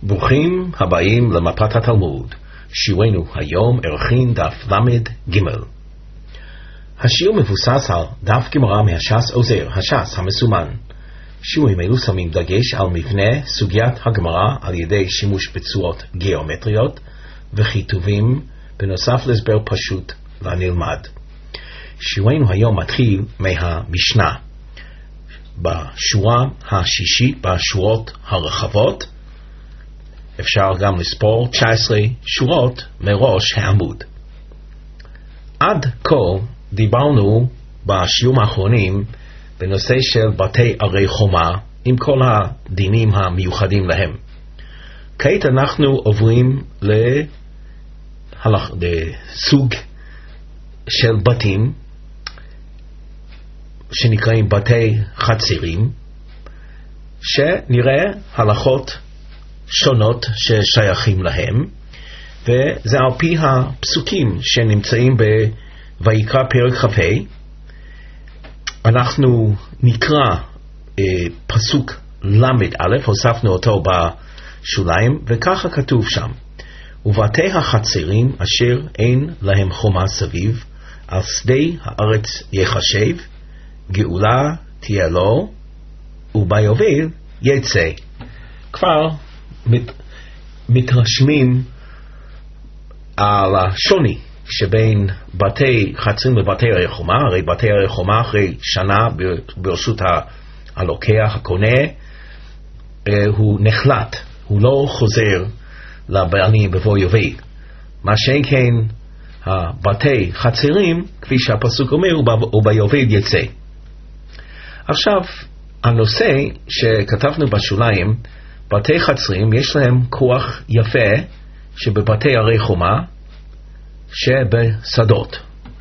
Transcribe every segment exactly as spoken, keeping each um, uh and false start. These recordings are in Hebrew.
ברוכים הבאים למפת התלמוד. שיעורנו היום ערכין דף למד ג'. השיעור מבוסס על דף גמרא מהש"ס עוזר, הש"ס המסומן. שיעורים אלו שמים דגש על מבנה סוגיית הגמרא על ידי שימוש בצורות גיאומטריות וכיתובים בנוסף להסבר פשוט והנלמד. שיעורנו היום מתחיל מהמשנה. בשורה השישית בשורות הרחבות אפשר גם לספור תשע עשרה שורות מראש העמוד. עד כה דיברנו בשיעורים האחרונים בנושא של בתי ערי חומה עם כל הדינים המיוחדים להם. כעת אנחנו עוברים לסוג של בתים שנקראים בתי חצרים, שנראה הלכות שונות ששייכים להם, וזה על פי הפסוקים שנמצאים בויקרא פרק כ"ה. אנחנו נקרא אה, פסוק למד א', הוספנו אותו בשוליים, וככה כתוב שם: ובתי החצרים אשר אין להם חומה סביב, על שדה הארץ יחשב, גאולה תהיה לו, וביובל יצא. כבר מת, מתרשמים על השוני שבין בתי חצרים ובתי ערי חומה. הרי בתי ערי חומה אחרי שנה ברשות הלוקח, הקונה, הוא נחלט, הוא לא חוזר לבעלים בבוא יובל. מה שאין כן הבתי חצרים, כפי שהפסוק אומר, וביובל יצא. עכשיו, הנושא שכתבנו בשוליים, בתי חצרים יש להם כוח יפה שבבתי ערי חומה שבשדות.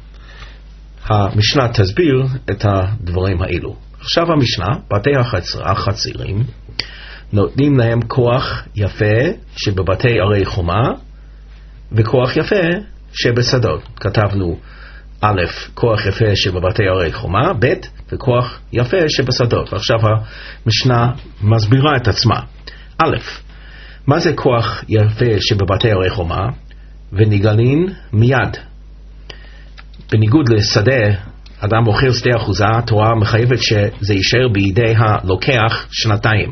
המשנה תסביר את הדברים האלו. עכשיו המשנה, בתי החצר, החצרים נותנים להם כוח יפה שבבתי ערי חומה וכוח יפה שבשדות. כתבנו א', כוח יפה שבבתי ערי חומה, ב', וכוח יפה שבשדות. ועכשיו המשנה מסבירה את עצמה. א', מה זה כוח יפה שבבתי ערי חומה? ונגלין מיד. בניגוד לשדה, אדם מוכר שדה אחוזה, התורה מחייבת שזה יישאר בידי הלוקח שנתיים.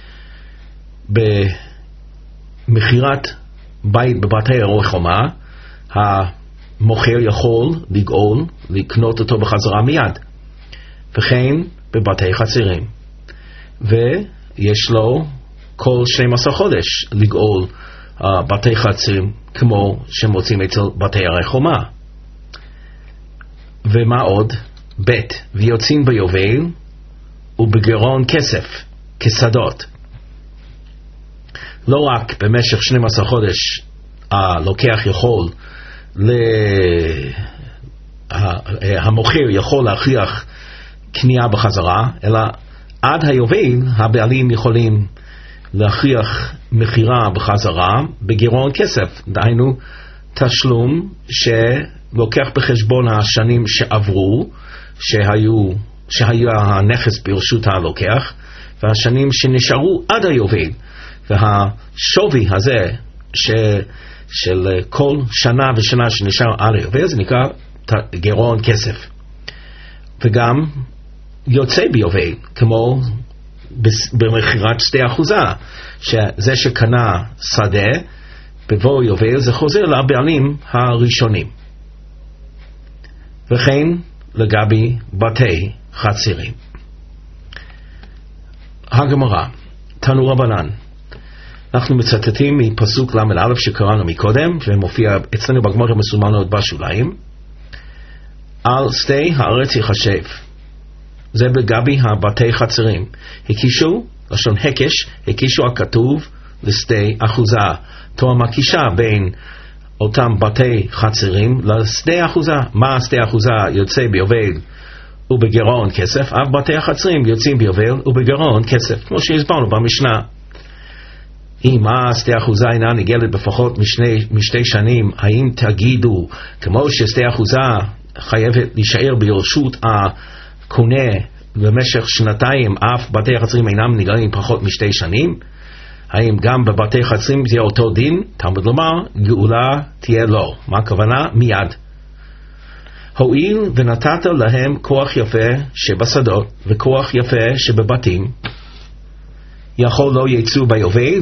במכירת בית בבתי ערי חומה, המוכר יכול לגאול, לקנות אותו בחזרה מיד. וכן בבתי חצרים. ויש לו כל שנים עשר חודש לגאול uh, בתי חצרים כמו שמוצאים אצל בתי ערי חומה. ומה עוד? ב', ויוצאים ביובל ובגרון כסף כשדות. לא רק במשך שנים עשר חודש הלוקח יכול ל... המוכר יכול להכריח קנייה בחזרה, אלא עד היובל הבעלים יכולים להכריח מחירה בחזרה בגירעון כסף, דהיינו תשלום שלוקח בחשבון השנים שעברו, שהיו, שהיה הנכס ברשות הלוקח, והשנים שנשארו עד היובל, והשווי הזה ש, של כל שנה ושנה שנשאר עד היובל, זה נקרא גירעון כסף. וגם יוצא ביובל, כמו במכירת שדה אחוזה, שזה שקנה שדה בבוא יובל זה חוזר לבעלים הראשונים. וכן לגבי בתי חצרים. הגמרא, תנו רבנן, אנחנו מצטטים מפסוק למד א' שקראנו מקודם, ומופיע אצלנו בגמרא המסומנות בשוליים. על שדה הארץ יחשב. זה בגבי הבתי חצרים. הקישו, לשון הקש, הקישו הכתוב לשדה אחוזה. תורה מקישה בין אותם בתי חצרים לשדה אחוזה. מה שדה אחוזה יוצא ביובל ובגרעון כסף? אף בתי החצרים יוצאים ביובל ובגרעון כסף, כמו שהסברנו במשנה. אם השדה אחוזה אינה נגלת בפחות משני, משתי שנים, האם תגידו, כמו ששדה אחוזה חייבת להישאר ברשות הקונה במשך שנתיים, אף בתי החצרים אינם נגלים פחות משתי שנים? האם גם בבתי חצרים תהיה אותו דין? תלמוד לומר, גאולה תהיה לו. מה הכוונה? מיד. הואיל ונתת להם כוח יפה שבשדות וכוח יפה שבבתים, יכול לא יצאו ביובל?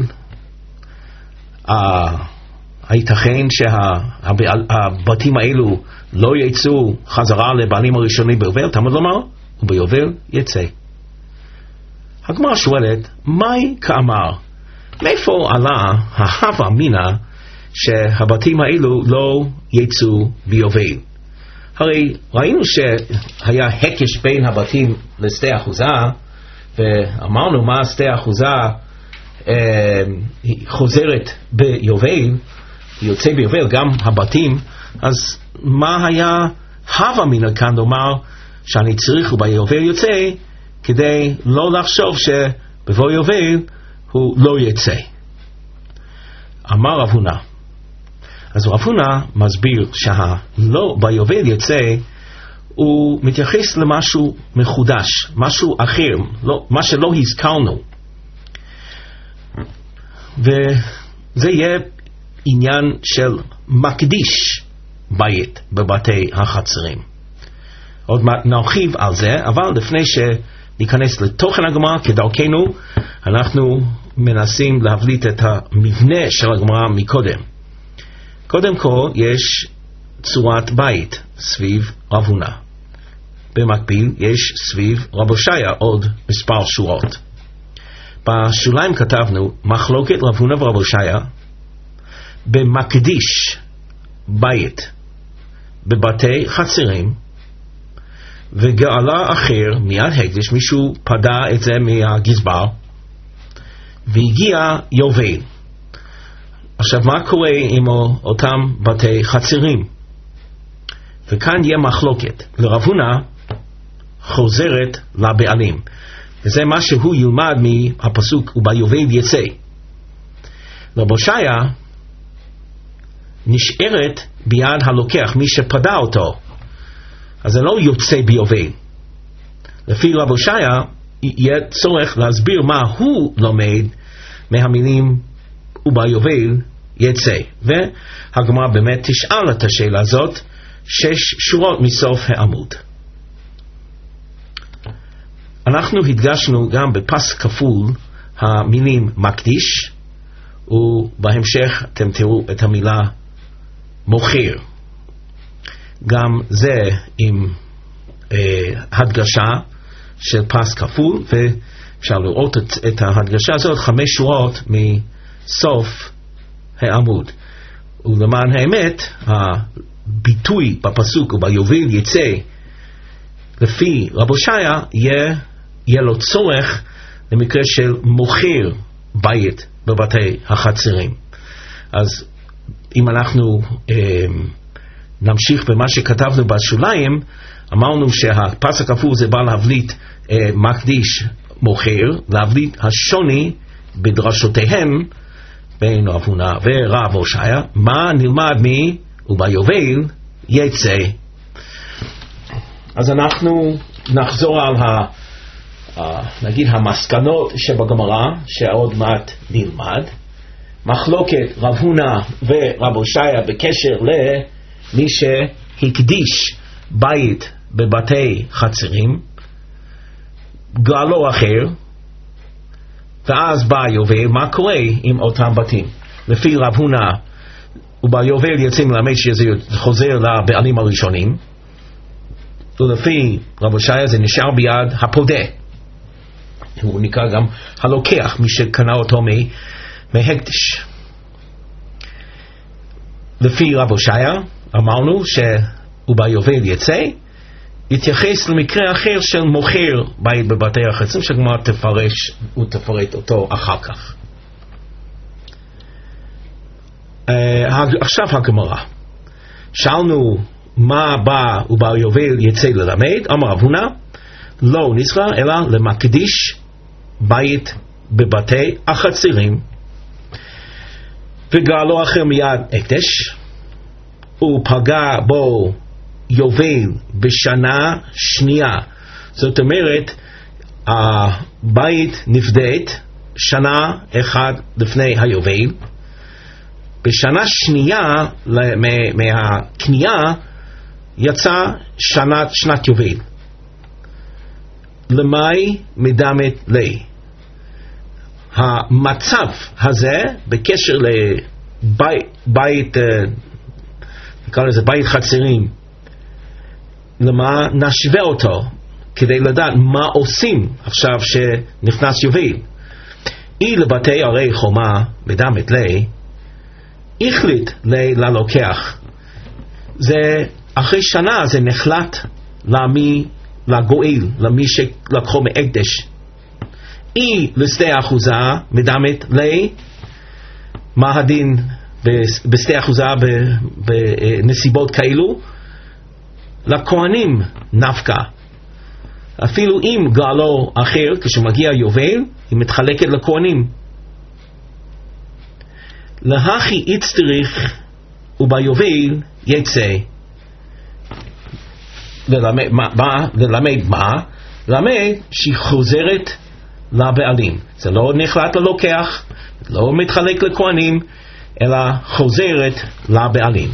הייתכן שהבתים האלו לא יצאו חזרה לבעלים הראשונים ביובל? תלמוד לומר, וביובל יצא. הגמרא שואלת, מהי כאמר? מאיפה עלה ההווה אמינא שהבתים האלו לא יצאו ביובל? הרי ראינו שהיה הקש בין הבתים לשתי אחוזה, ואמרנו מה שתי אחוזה אה, חוזרת ביובל, יוצא ביובל גם הבתים, אז מה היה הווה אמינא כאן לומר שאני צריך וביובל יוצא, כדי לא לחשוב שבבוא יובל הוא לא יצא? אמר רב הונא. אז רב הונא מסביר שהלא ביובל יצא הוא מתייחס למשהו מחודש, משהו אחר, לא, מה שלא הזכרנו, וזה יהיה עניין של מקדיש בית בבתי החצרים. עוד מעט נרחיב על זה, אבל לפני שניכנס לתוכן הגמרא כדרכנו, אנחנו מנסים להבליט את המבנה של הגמרא מקודם. קודם כל יש צורת בית סביב רב הונא. במקביל יש סביב רב הושעיה עוד מספר שורות. בשוליים כתבנו מחלוקת רב הונא ורב הושעיה במקדיש בית בבתי חצרים, וגאלה אחר מיד הקדש, מישהו פדה את זה מהגזבר והגיע יובל. עכשיו מה קורה עם אותם בתי חצרים? וכאן יהיה מחלוקת. לרב הונא חוזרת לבעלים, וזה מה שהוא ילמד מהפסוק וביובל יצא. רב הושעיה נשארת ביד הלוקח, מי שפדה אותו, אז זה לא יוצא ביובל. לפי רב הושעיה יהיה צורך להסביר מה הוא לומד מהמילים וביובל יצא, והגמרא באמת תשאל את השאלה הזאת שש שורות מסוף העמוד. אנחנו הדגשנו גם בפס כפול המילים מקדיש, ובהמשך אתם תראו את המילה מוכר. גם זה עם אה, הדגשה של פס כפול, ואפשר לראות את, את ההדגשה הזאת חמש שורות מסוף העמוד. ולמען האמת, הביטוי בפסוק וביובל יצא לפי רב הושעיה יהיה, יהיה לו צורך למקרה של מוכר בית בבתי החצרים. אז אם אנחנו אה, נמשיך במה שכתבנו בשוליים, אמרנו שהפס הכפול זה בא להבליט אה, מקדיש מוכר, להבליט השוני בדרשותיהם בין רב הונא ורב הושעיה. מה נלמד מי וביובל יצא? אז אנחנו נחזור על ה, ה, נגיד המסקנות שבגמרא שעוד מעט נלמד. מחלוקת רב הונא ורב הושעיה בקשר למי שהקדיש בית בבתי חצרים, גאלו אחר, ואז בא יובל. מה קורה עם אותם בתים? לפי רב הונא וביובל יוצאים ללמד שזה חוזר לבעלים הראשונים, ולפי רב הושעיה זה נשאר ביד הפודה, הוא נקרא גם הלוקח, מי שקנה אותו מהקדש. לפי רב הושעיה אמרנו שביובל יצא יתייחס למקרה אחר של מוכר בית בבתי החצרים, שגמרא תפרש ותפרט אותו אחר כך. Uh, עכשיו הגמרא, שאלנו מה בא וביובל יצא ללמד. אמר רב הונא לא נזכר אלא למקדיש בית בבתי החצרים, וגאלו אחר מיד הקדש, ופגע בו יובל בשנה שנייה. זאת אומרת הבית נפדית שנה אחד לפני היובל. בשנה שנייה מהקנייה יצא שנת, שנת יובל. למאי מדמת לי. המצב הזה בקשר לבית, בית, נקרא לזה בית חצרים, למה נשווה אותו כדי לדעת מה עושים עכשיו שנכנס יובל. אי לבתי ערי חומה מדמת לי, החליט ללוקח. זה אחרי שנה זה נחלט למי, לגואל, למי שלקחו מהקדש. אי לשדה אחוזה מדמת לי, מה הדין בשדה אחוזה בנסיבות כאלו? לכהנים נפקה. אפילו אם גאלו אחר, כשמגיע יובל, היא מתחלקת לכהנים. להכי יצטריך וביובל יצא. ללמד מה? ללמד מה? ללמד שהיא חוזרת לבעלים. זה לא נחלט ללוקח, לא מתחלק לכהנים, אלא חוזרת לבעלים.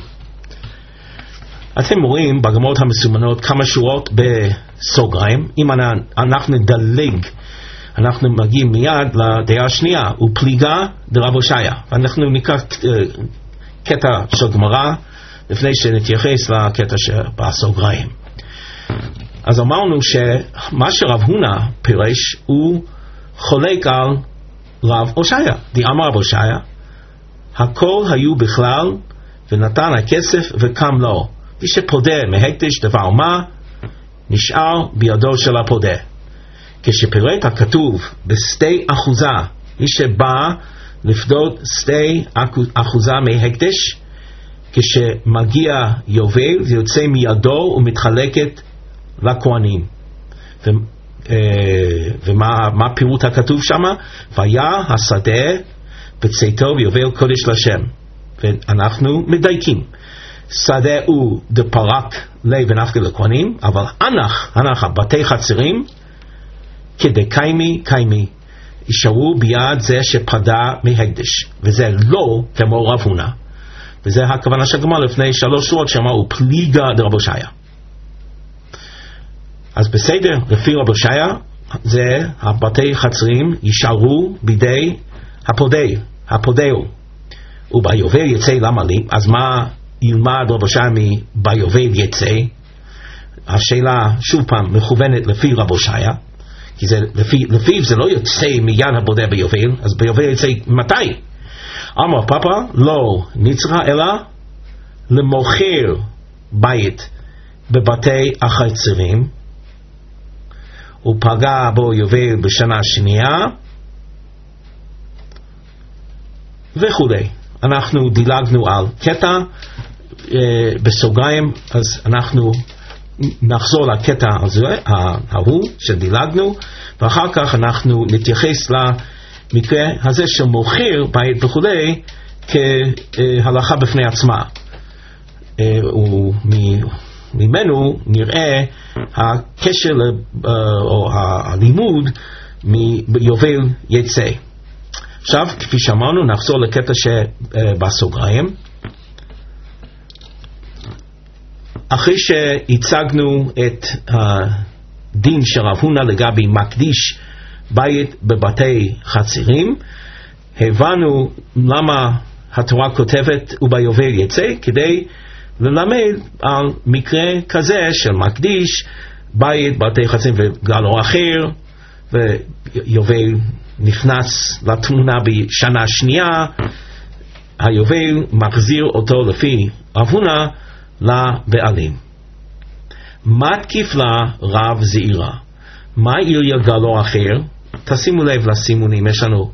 אתם רואים בגמרות המסומנות כמה שורות בסוגריים. אם אנחנו נדלג, אנחנו מגיעים מיד לדעה השנייה, ופליגה דרב הושעיה. ואנחנו ניקח קטע של גמרא לפני שנתייחס לקטע שבסוגריים. אז אמרנו שמה שרב הונא פירש הוא חולק על רב הושעיה. דאמר רב הושעיה, הכל היו בכלל ונתן הכסף וקם לו. מי שפודה מהקדש דבר מה נשאר בידו של הפודה. כשפירט הכתוב בשתי אחוזה, מי שבא לפדות שתי אחוזה מהקדש, כשמגיע יובל זה יוצא מידו ומתחלקת לכהנים. ו, ומה מה פירוט הכתוב שם? והיה השדה בצאתו ויובל קודש לשם. ואנחנו מדייקים, שדה הוא דפרק לי ונפקה לכהנים, אבל אנח, אנח בתי חצרים כדי קיימי קיימי יישארו ביד זה שפדה מהקדש, וזה לא כמו רב הונא. וזה הכוונה של הגמרא לפני שלוש שורות שאמרו פליגה דרב הושעיה. אז בסדר, לפי רב הושעיה זה הבתי חצרים יישארו בידי הפודאי, הפודאו. וביובל יצא למה לי? אז מה ילמד רב הושעיה מביובל יצא? השאלה שוב פעם מכוונת לפי רב הושעיה, כי זה לפי, לפיו זה לא יוצא מיד הפודה ביובל. אז ביובל יצא מתי? אמר פאפה לא נצרה אלא למוכר בית בבתי החצרים, ופגע בו יובל בשנה שנייה וכו'. אנחנו דילגנו על קטע אה, בסוגריים, אז אנחנו נחזור לקטע הזה, ההוא שדילגנו, ואחר כך אנחנו נתייחס למקרה הזה של מוכר בית וכו' כהלכה בפני עצמה. וממנו נראה הקשר או הלימוד מיובל יצא. עכשיו, כפי שאמרנו, נחזור לקטע שבסוגריים. אחרי שהצגנו את הדין של רב הונא לגבי מקדיש בית בבתי חצרים, הבנו למה התורה כותבת וביובל יצא, כדי ללמד על מקרה כזה של מקדיש בית בבתי חצרים וגלו אחר, ויובל נכנס לתמונה בשנה שנייה, היובל מחזיר אותו לפי רב הונא לבעלים. מה תקיף לה רב זעירה? מה עיר גלו אחר? תשימו לב לסימונים, יש לנו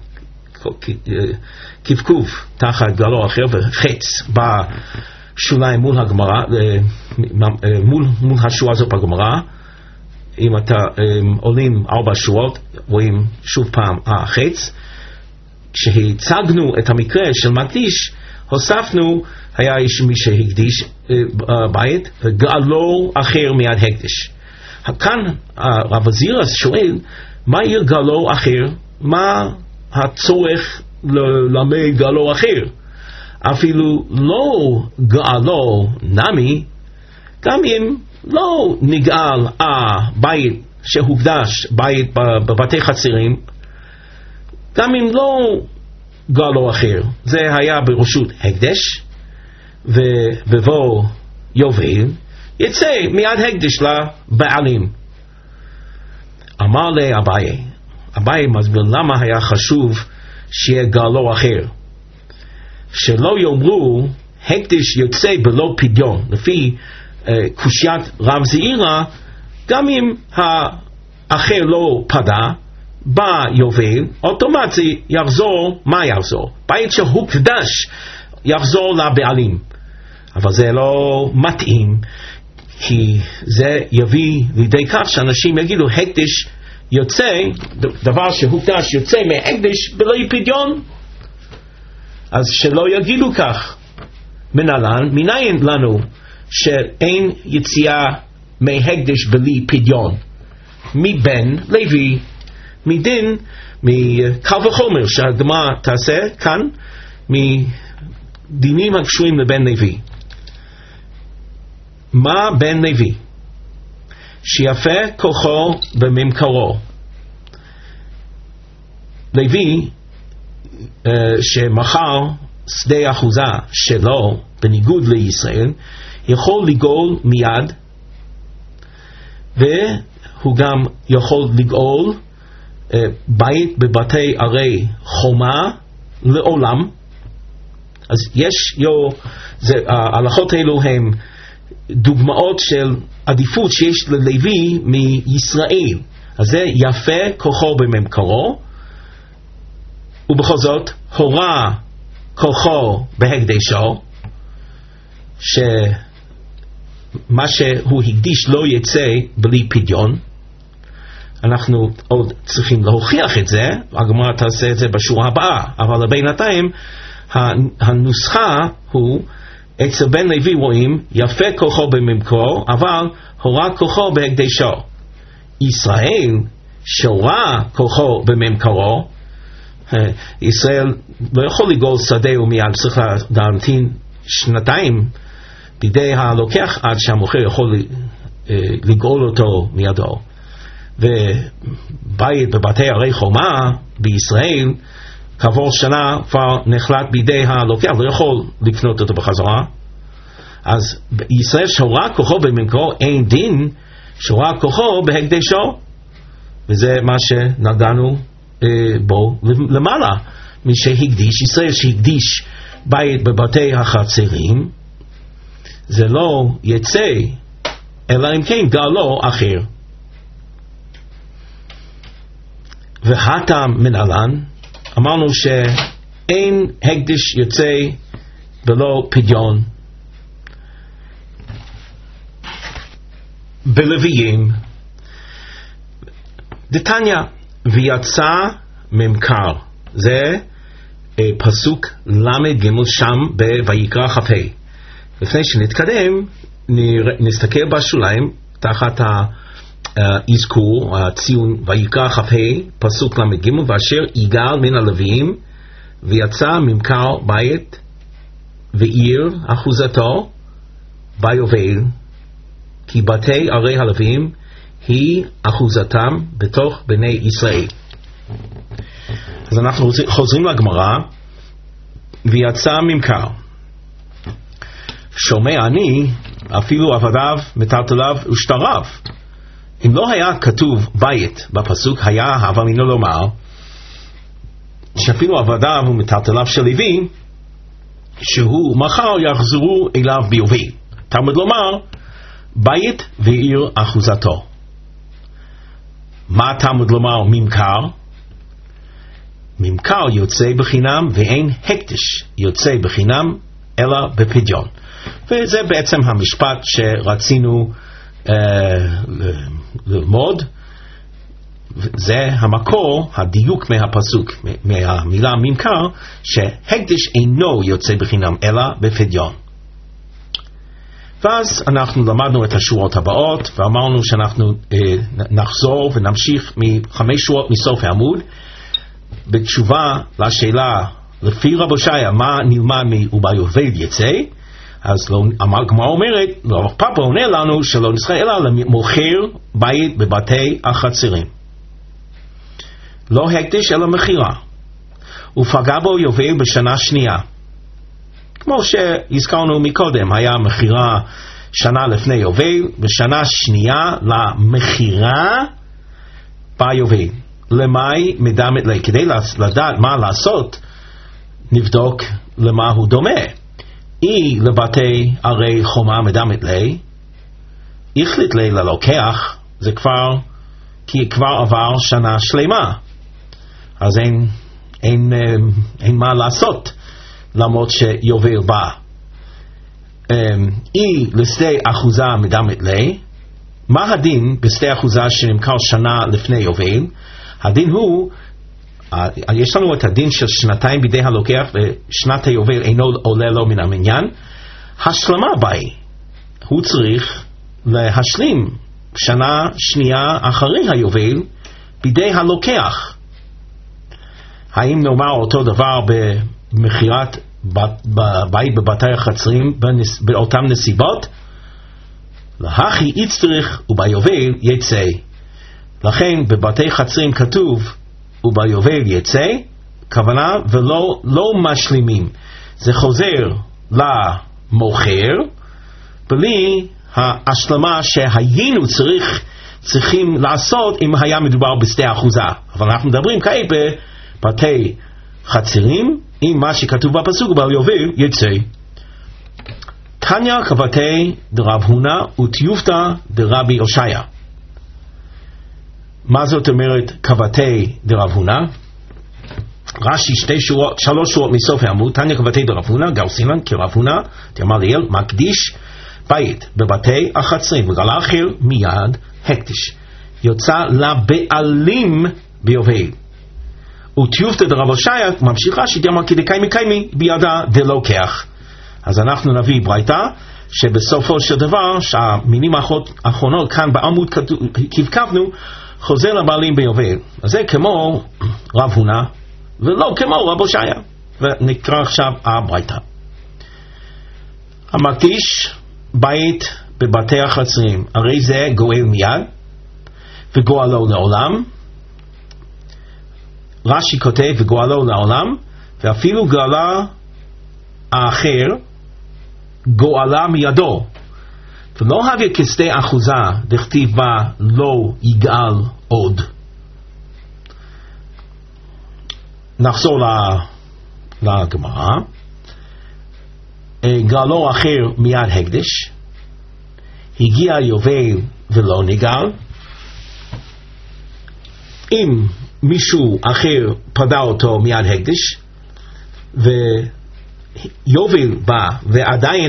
קבקוב תחת גלו אחר וחץ בשוליים מול הגמרא, מול, מול השורה הזאת בגמרא. אם אתה עולים ארבע שורות רואים שוב פעם החץ. כשהצגנו את המקרה של מקדיש, הוספנו היה איש מי שהקדיש בית וגלו אחר מיד הקדש. כאן רב זעירא שואל, מה עיר גלו אחר? מה הצורך ללמד גאלו אחר. אפילו לא גאלו נמי, גם אם לא נגאל הבית שהוקדש, בית בבתי חצרים, גם אם לא גאלו אחר, זה היה ברשות הקדש, ובבוא יובל, יצא מיד הקדש לבעלים. אמר לאביי, אביי מסביר למה היה חשוב שיהיה גאלו אחר. שלא יאמרו, הקדש יוצא בלא פדיון, לפי uh, קושיית רב זעירא, גם אם האחר לא פדה, בא יובל, אוטומטי יחזור, מה יחזור? בית שהוקדש יחזור לבעלים. אבל זה לא מתאים, כי זה יביא לידי כך שאנשים יגידו, הקדש יוצא, דבר שהוקדש יוצא מהקדש בלא פדיון. אז שלא יגידו כך. מנהלן, מניין לנו שאין יציאה מהקדש בלי פדיון? מבן לוי, מדין, מקל וחומר שהגמרא תעשה כאן, מדינים הקשורים לבן לוי. מה בן לוי? שיפה כוחו בממכרו. לוי uh, שמחר שדה אחוזה שלו בניגוד לישראל, יכול לגאול מיד, והוא גם יכול לגאול uh, בית בבתי ערי חומה לעולם. אז יש יו, זה, ההלכות האלו הם דוגמאות של עדיפות שיש ללוי מישראל. אז זה יפה כוחו בממכרו, ובכל זאת הורה כוחו בהקדשו, שמה שהוא הקדיש לא יצא בלי פדיון. אנחנו עוד צריכים להוכיח את זה, הגמרא תעשה את זה בשורה הבאה, אבל בינתיים הנוסחה הוא, אצל בן לוי רואים יפה כוחו בממכרו, אבל הורה כוחו בהקדשו. ישראל שהורה כוחו בממכרו, ישראל לא יכול לגאול שדה ומיד, צריך להמתין שנתיים בידי הלוקח עד שהמוכר יכול לגאול אותו מידו. ובית בבתי ערי חומה בישראל כעבור שנה כבר נחלט בידי הלוקח, לא יכול לקנות אותו בחזרה. אז ישראל שהורה כוחו בממכרו, אין דין שהורה כוחו בהקדשו, וזה מה שנגענו אה, בו למעלה. מי שהקדיש, ישראל שהקדיש בית בבתי החצרים, זה לא יצא אלא אם כן גאלו אחר. והטעם מנהלן, אמרנו שאין הקדש יוצא בלא פדיון. בלוויים דתניא, ויצא ממכר, זה אה, פסוק למד ג' שם בויקרא כ"ה. לפני שנתקדם נסתכל בשוליים תחת האזכור, הציון ויקרא כ"ה פסוק למד ג', ואשר יגאל מן הלוויים ויצא ממכר בית ועיר אחוזתו ביובל, כי בתי ערי הלוויים היא אחוזתם בתוך בני ישראל. אז אנחנו חוזרים לגמרא, ויצא ממכר. שומע אני אפילו עבדיו מטלטליו ושטריו. אם לא היה כתוב בית בפסוק, היה הווה מינו לומר שאפילו עבדיו ומטלטליו של לוי שהוא מחר יחזרו אליו ביובל. תלמוד לומר בית ועיר אחוזתו. מה תלמוד לומר ממכר? ממכר יוצא בחינם, ואין הקדש יוצא בחינם אלא בפדיון. וזה בעצם המשפט שרצינו אה, ללמוד. זה המקור, הדיוק מהפסוק, מהמילה ממכר, שהקדש אינו יוצא בחינם אלא בפדיון. ואז אנחנו למדנו את השורות הבאות, ואמרנו שאנחנו אה, נחזור ונמשיך מחמש שורות מסוף העמוד. בתשובה לשאלה לפי רב הושעיה מה נלמד וביובל יצא, אז לא, הגמרא אומרת, רב פאפא עונה לנו שלא נצטרך אלא למוכר בית בבתי החצרים, לא הקדש אלא מכירה, ופגע בו יובל בשנה שנייה, כמו שהזכרנו מקודם, היה מכירה שנה לפני יובל, בשנה שנייה למכירה ביובל. למאי מדמת לי, כדי לדעת מה לעשות, נבדוק למה הוא דומה. אי לבתי ערי חומה מדמת לי, החליט לי ללוקח, זה כבר, כי כבר עבר שנה שלמה, אז אין, אין, אין, אין מה לעשות, למרות שיובל בא. אי לשדה אחוזה מדמת לי, מה הדין בשדה אחוזה שנמכר שנה לפני יובל? הדין הוא, יש לנו את הדין של שנתיים בידי הלוקח ושנת היובל אינו עולה לו מן המניין. השלמה באי, הוא צריך להשלים שנה שנייה אחרי היובל בידי הלוקח. האם נאמר אותו דבר במכירת בית בבתי החצרים באותם נסיבות? להכי יצטרך וביובל יצא. לכן בבתי חצרים כתוב וביובל יצא, כוונה ולא לא משלימים, זה חוזר למוכר בלי ההשלמה שהיינו צריך, צריכים לעשות אם היה מדובר בשדה אחוזה. אבל אנחנו מדברים כעת בבתי חצרים עם מה שכתוב בפסוק וביובל יצא. תניא כבתי דרב הונא וטיובתא דרבי הושעיה. מה זאת אומרת כבתי דרב הונא? רש"י שתי שורות, שלוש שורות מסוף העמוד. תניא כבתי דרב הונא גרסינן כרב הונא דאמר ליאל מקדיש בית בבתי החצרים וגלה אחר מיד הקדש, יוצא לבעלים ביובל. וטיובתא דרב הושעיה ממשיך רש"י דאמר כדקיימי קיימי בידה דלוקח. אז אנחנו נביא ברייתא שבסופו של דבר שהמילים האחרונות כאן בעמוד כבקבנו חוזר לבעלים ביובל. אז זה כמו רב הונא ולא כמו רב הושעיה. ונקרא עכשיו הברייתא. המקדיש בית בבתי החצרים, הרי זה גואל מיד וגואלו לעולם. רש"י כותב וגואלו לעולם, ואפילו גאלה האחר גואלה מידו, ולא הביא כשדה אחוזה דכתיב בה לא יגאל עוד. נחזור לגמרא. גאלו אחר מיד הקדש, הגיע יובל ולא נגאל. אם מישהו אחר פדה אותו מיד הקדש ויובל בא ועדיין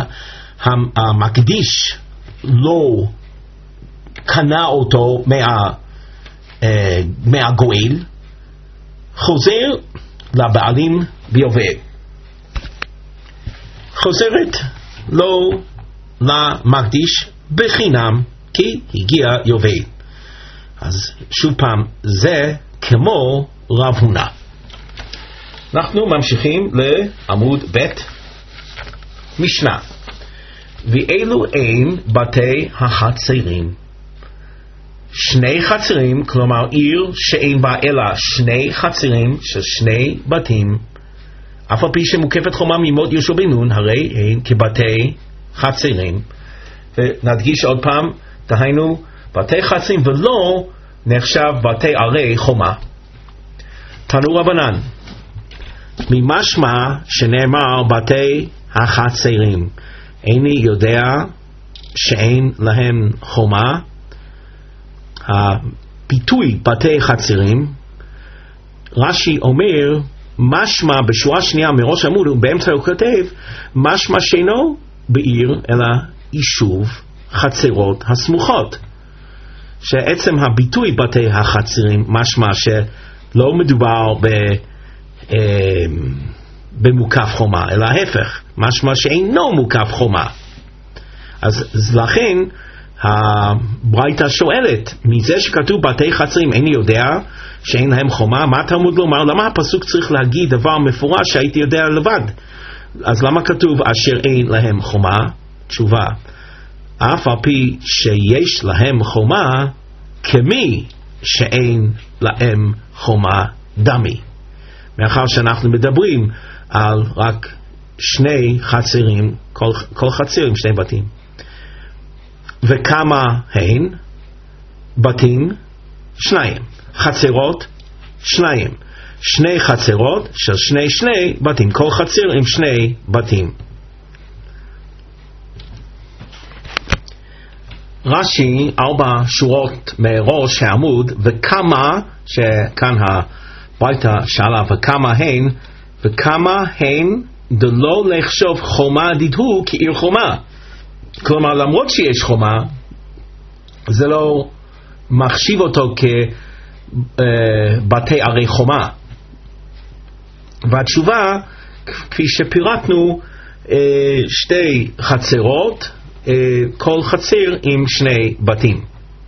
המקדיש לא קנה אותו מה, מהגואל, חוזר לבעלים ביובל, חוזרת לא למקדיש בחינם כי הגיע יובל. אז שוב פעם, זה כמו רב הונא. אנחנו ממשיכים לעמוד ב' משנה. ואלו אין בתי החצרים. שני חצרים, כלומר עיר שאין בה אלא שני חצרים של שני בתים, אף על פי שמוקפת חומה ממות יהושע בן נון, הרי אין כבתי חצרים. ונדגיש עוד פעם, דהיינו בתי חצרים ולא נחשב בתי ערי חומה. תנו רבנן, ממשמע שנאמר בתי החצרים, איני יודע שאין להם חומה. הביטוי בתי חצרים, רש"י אומר משמע בשורה שנייה מראש עמוד, ובאמצע הוא כותב משמע שאינו בעיר אלא יישוב חצרות הסמוכות. שעצם הביטוי בתי החצרים משמע שלא מדובר ב, אה, במוקף חומה, אלא ההפך, משמע שאינו מוקף חומה. אז לכן הברייתא שואלת, מזה שכתוב בתי חצרים איני יודע שאין להם חומה, מה תלמוד לומר? למה הפסוק צריך להגיד דבר מפורש שהייתי יודע לבד? אז למה כתוב אשר אין להם חומה? תשובה, אף על פי שיש להם חומה, כמי שאין להם חומה דמי. מאחר שאנחנו מדברים על רק שני חצרים, כל, כל חצר עם שני בתים. וכמה הן? בתים? שניים. חצרות? שניים. שני חצרות של שני שני בתים. כל חצר עם שני בתים. רש"י, ארבע שורות מראש העמוד, וכמה, שכאן הברייתא שאלה, וכמה הן, וכמה הן דלא לחשוב חומה דידהו כעיר חומה. כלומר, למרות שיש חומה, זה לא מחשיב אותו כבתי ערי חומה. והתשובה, כפי שפירטנו, שתי חצרות, כל חצר עם שני בתים.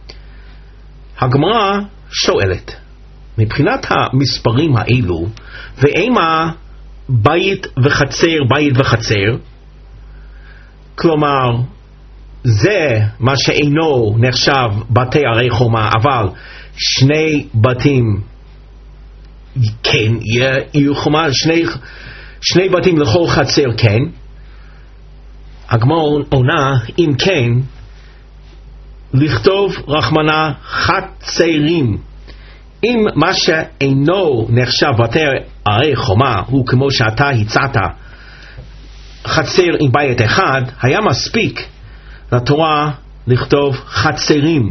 הגמרא שואלת, מבחינת המספרים האלו, ואימה בית וחצר, בית וחצר, כלומר, זה מה שאינו נחשב בתי ערי חומה, אבל שני בתים כן יהיה עיר חומה, שני, שני בתים לכל חצר כן. הגמרא עונה, אם כן, לכתוב רחמנה חצרים. אם מה שאינו נחשב בתי ערי חומה הוא כמו שאתה הצעת חצר עם בית אחד, היה מספיק לתורה לכתוב חצרים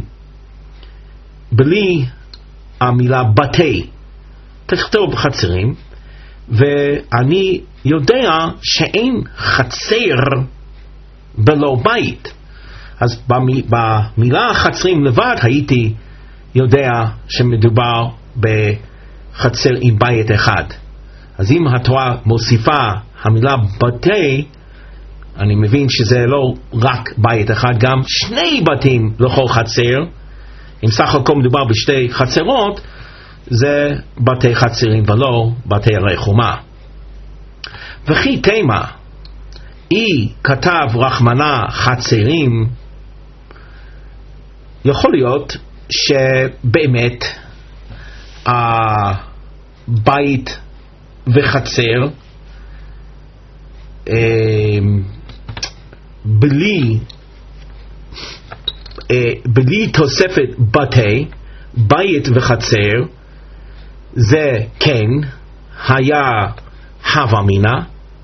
בלי המילה בתי. תכתוב חצרים, ואני יודע שאין חצר בלא בית. אז במילה חצרים לבד הייתי יודע שמדובר בחצר עם בית אחד. אז אם התורה מוסיפה המילה בתי, אני מבין שזה לא רק בית אחד, גם שני בתים לכל חצר. אם סך הכל מדובר בשתי חצרות, זה בתי חצרים ולא בתי ערי חומה. וכי תימה, אי כתב רחמנה חצרים, יכול להיות שבאמת הבית וחצר בלי בלי תוספת בתי, בית וחצר, זה כן היה הווה אמינא,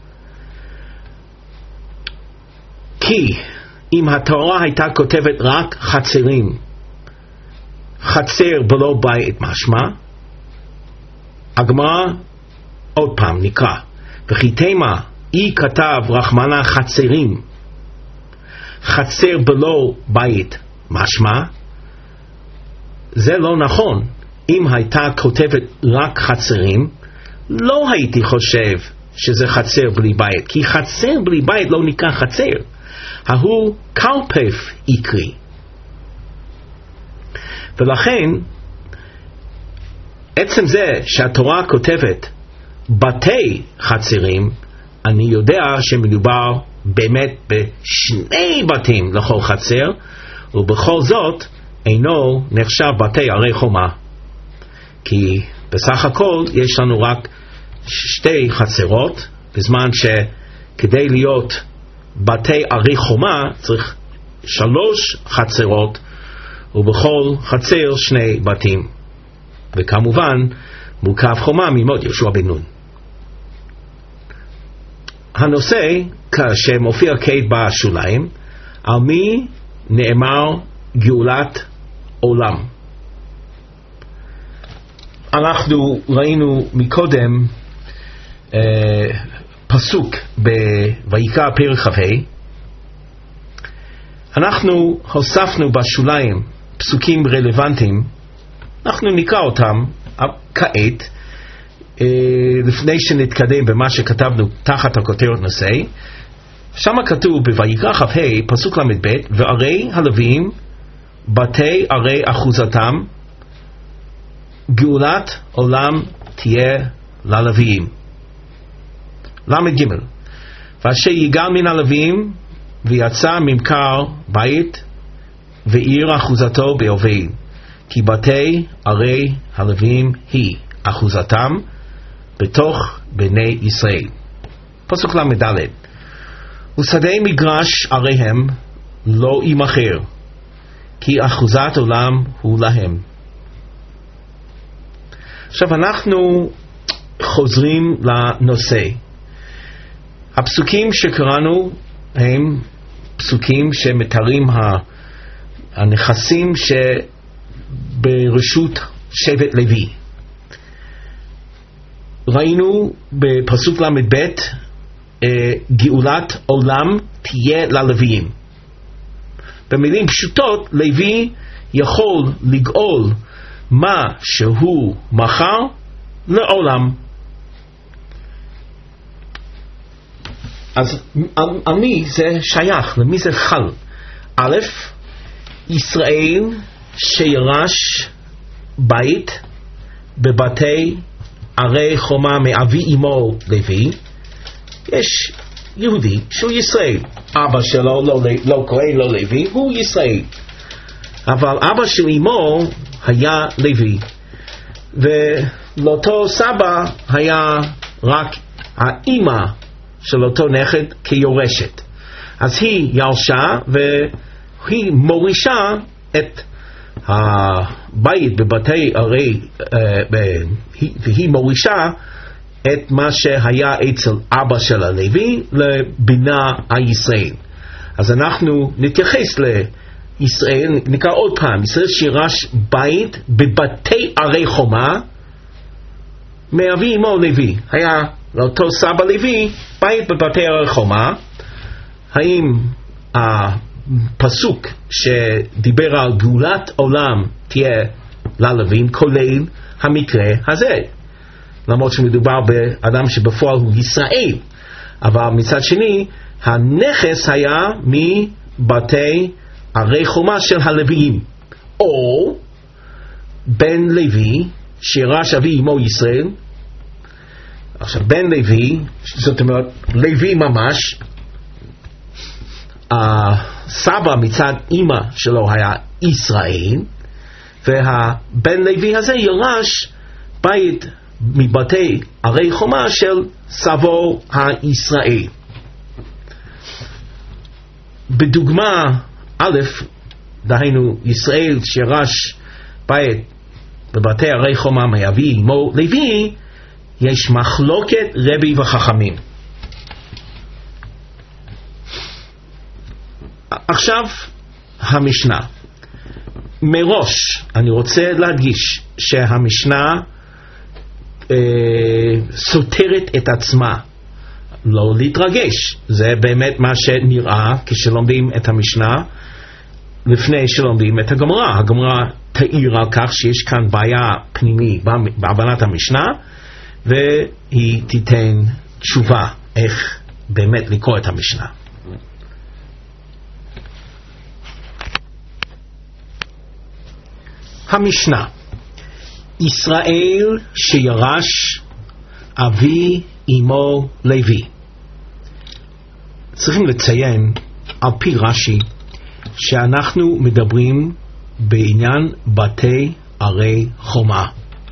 כי אם התורה הייתה כותבת רק חצרים, חצר בלא בית משמע, הגמרא עוד פעם נקרא, וכי תימה אי כתב רחמנה חצרים, חצר בלא בית משמע, זה לא נכון. אם הייתה כותבת רק חצרים, לא הייתי חושב שזה חצר בלי בית, כי חצר בלי בית לא נקרא חצר, ההוא קלפף עיקרי. ולכן עצם זה שהתורה כותבת בתי חצרים, אני יודע שמדובר באמת בשני בתים לכל חצר, ובכל זאת אינו נחשב בתי ערי חומה, כי בסך הכל יש לנו רק שתי חצרות, בזמן שכדי להיות בתי ערי חומה צריך שלוש חצרות, ובכל חצר שני בתים, וכמובן מורכב חומה ממות יהושע בן נון. הנושא שמופיע כעת בשוליים, על מי נאמר גאולת עולם. אנחנו ראינו מקודם אה, פסוק בויקרא פרק כ"ה. אנחנו הוספנו בשוליים פסוקים רלוונטיים, אנחנו נקרא אותם כעת אה, לפני שנתקדם במה שכתבנו תחת הכותרת נושא. שם כתוב בויקרא כ"ה פסוק למד ב', והרי הלוויים בתי ערי אחוזתם, גאולת עולם תהיה ללוויים. למד ג' ואשר יגאל מן הלוויים ויצא ממכר בית ועיר אחוזתו ביובל, כי בתי ערי הלוויים היא אחוזתם בתוך בני ישראל. פסוק למד. ושדה מגרש עריהם לא ימכר, כי אחוזת עולם הוא להם. עכשיו אנחנו חוזרים לנושא. הפסוקים שקראנו הם פסוקים שמתארים הנכסים שברשות שבט לוי. ראינו בפסוק למד ב' גאולת עולם תהיה ללוויים. במילים פשוטות, לוי יכול לגאול מה שהוא מכר לעולם. אז על, על מי זה שייך? למי זה חל? א', ישראל שירש בית בבתי ערי חומה מאבי אמו לוי. יש יהודי שהוא ישראל, אבא שלו לא, לא כהן, לא לוי, הוא ישראל, אבל אבא של אמו היה לוי, ולאותו סבא היה רק האמא של אותו נכד כיורשת. אז היא ירשה והיא מורישה את הבית בבתי ערי, והיא מורישה את מה שהיה אצל אבא של הלוי לבינה הישראל. אז אנחנו נתייחס לישראל, נקרא עוד פעם, ישראל שירש בית בבתי ערי חומה מאבי אמו לוי. היה לאותו סבא לוי בית בבתי ערי חומה. האם הפסוק שדיבר על גאולת עולם תהיה ללווים כולל המקרה הזה? למרות שמדובר באדם שבפועל הוא ישראל, אבל מצד שני הנכס היה מבתי ערי חומה של הלוויים, או בן לוי שירש אבי אמו ישראל. עכשיו בן לוי, זאת אומרת לוי ממש, הסבא מצד אמא שלו היה ישראל, והבן לוי הזה ירש בית מבתי ערי חומה של סבו הישראל. בדוגמה א', דהיינו ישראל שירש בית בבתי ערי חומה מאבי אמו לוי, יש מחלוקת רבי וחכמים. עכשיו המשנה. מראש אני רוצה להדגיש שהמשנה אה, סותרת את עצמה. לא להתרגש, זה באמת מה שנראה כשלומדים את המשנה לפני שלומדים את הגמרא. הגמרא תאיר על כך שיש כאן בעיה פנימית בהבנת המשנה, והיא תיתן תשובה איך באמת לקרוא את המשנה. המשנה, ישראל שירש אבי אמו לוי. צריכים לציין על פי רש"י שאנחנו מדברים בעניין בתי ערי חומה.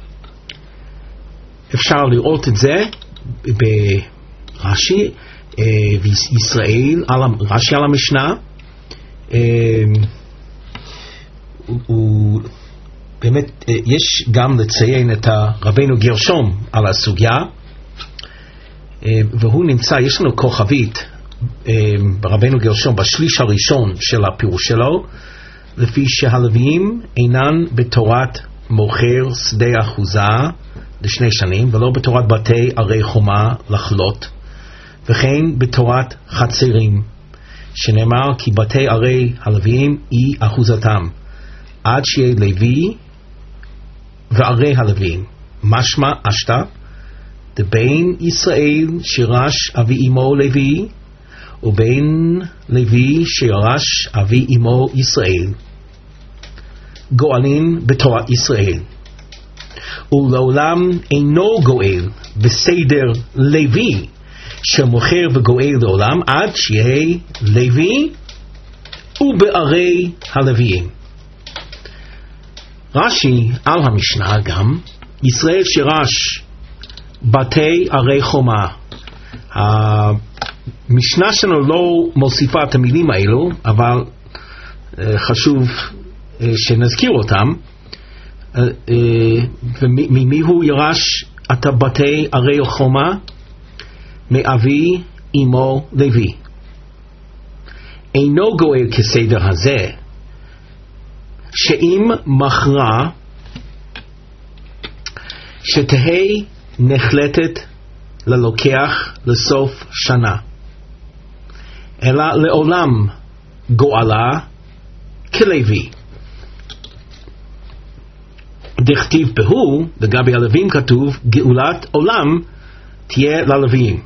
אפשר לראות את זה ברש"י וישראל, רש"י על המשנה. הוא באמת יש גם לציין את רבנו גרשום על הסוגיה, והוא נמצא, יש לנו כוכבית ברבנו גרשום בשליש הראשון של הפירוש שלו, לפי שהלוויים אינן בתורת מוכר שדה אחוזה לשני שנים, ולא בתורת בתי ערי חומה לחלות, וכן בתורת חצרים, שנאמר כי בתי ערי הלוויים היא אחוזתם, עד שיהיה לוי וערי הלוויים. משמע אשתא דבין ישראל שירש אבי אמו לוי, ובין לוי שירש אבי אמו ישראל. גואלים בתורת ישראל, ולעולם אינו גואל בסדר לוי שמוכר וגואל לעולם עד שיהיה לוי ובערי הלוויים. רש"י על המשנה גם, ישראל שירש בתי ערי חומה. המשנה שלנו לא מוסיפה את המילים האלו, אבל חשוב שנזכיר אותם. וממי הוא ירש את בתי ערי חומה? מאבי אמו לוי. אינו גואל כסדר הזה, שאם מכרה שתהי נחלטת ללוקח לסוף שנה, אלא לעולם גואלה כלוי. דכתיב בהו, לגבי הלווים כתוב, גאולת עולם תהיה ללווים.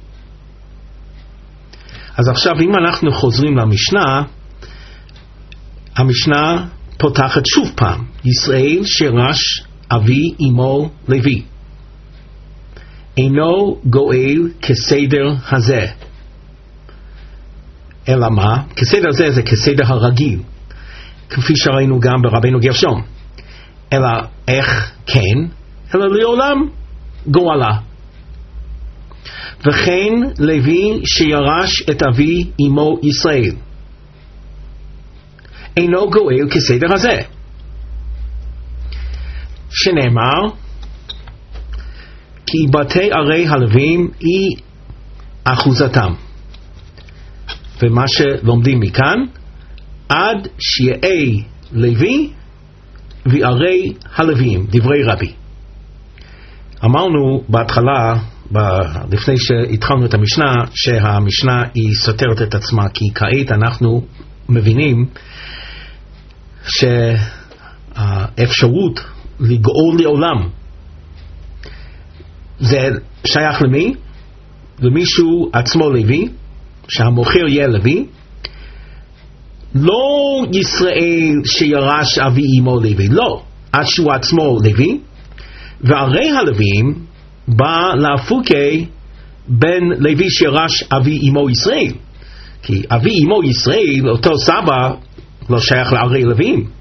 אז עכשיו אם אנחנו חוזרים למשנה, המשנה פותחת שוב פעם, ישראל שירש אבי אמו לוי. אינו גואל כסדר הזה. אלא מה? כסדר זה זה כסדר הרגיל, כפי שראינו גם ברבנו גרשום. אלא איך כן? אלא לעולם גואלה. וכן לוי שירש את אבי אמו ישראל, אינו גואל כסדר הזה, שנאמר כי בתי ערי הלווים היא אחוזתם. ומה שלומדים מכאן, עד שיהיה לוי וערי הלווים, דברי רבי. אמרנו בהתחלה, לפני שהתחלנו את המשנה, שהמשנה היא סותרת את עצמה, כי כעת אנחנו מבינים שהאפשרות לגאול לעולם זה שייך למי? למישהו עצמו לוי, שהמוכר יהיה לוי, לא ישראל שירש אבי אמו לוי, לא, עד שהוא עצמו לוי, וערי הלווים בא להפוקי בין לוי שירש אבי אמו ישראל, כי אבי אמו ישראל, אותו סבא, לא שייך לערי לווים.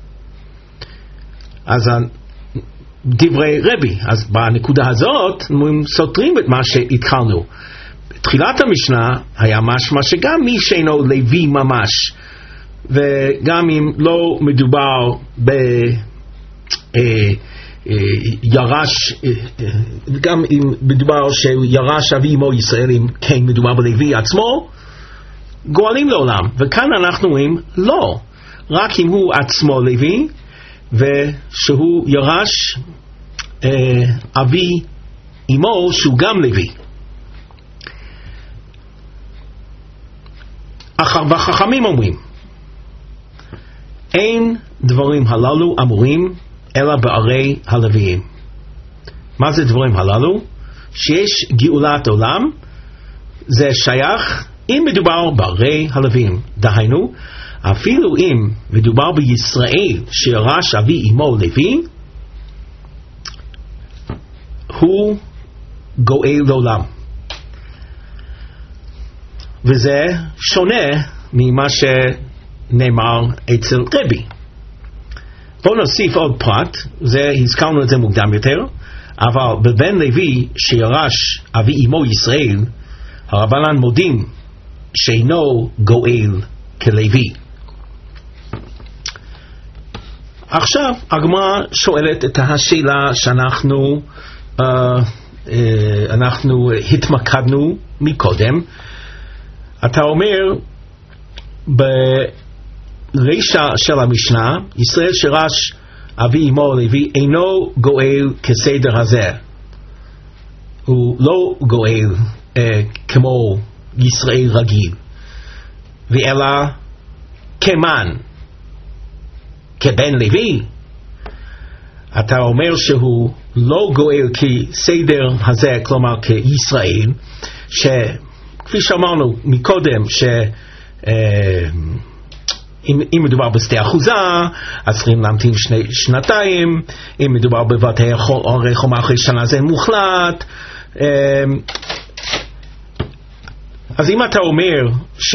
אז דברי רבי, אז בנקודה הזאת סותרים את מה שהתחלנו. בתחילת המשנה היה משמע שגם מי שאינו לוי ממש, וגם אם לא מדובר ב אה, אה, ירש, אה, אה, גם אם מדובר שירש אבי אמו ישראל, אם כן מדובר בלוי עצמו, גואלים לעולם. וכאן אנחנו רואים לא, רק אם הוא עצמו לוי ושהוא ירש אה, אבי אמו שהוא גם לוי. והחכמים אומרים, אין דברים הללו אמורים אלא בערי הלוויים. מה זה דברים הללו? שיש גאולת עולם, זה שייך אם מדובר בערי הלוויים. דהיינו, אפילו אם מדובר בישראל שירש אבי אמו לוי, הוא גואל לעולם. וזה שונה ממה שנאמר אצל רבי. בואו נוסיף עוד פרט, זה, הזכרנו את זה מוקדם יותר, אבל בבן לוי שירש אבי אמו ישראל, הרבנן מודים שאינו גואל כלוי. עכשיו הגמרא שואלת את השאלה שאנחנו uh, uh, אנחנו התמקדנו מקודם. אתה אומר ברישה של המשנה, ישראל שירש אבי אמו לוי אינו גואל כסדר הזה, הוא לא גואל uh, כמו ישראל רגיל, ואלא כמן, כבן לוי. אתה אומר שהוא לא גואל כסדר הזה, כלומר כישראל, שכפי שאמרנו מקודם, ש אם, אם מדובר בשדה אחוזה, אז צריכים להמתין שני, שנתיים. אם מדובר בבתי הרי חומה אחרי שנה זה מוחלט. אז אם אתה אומר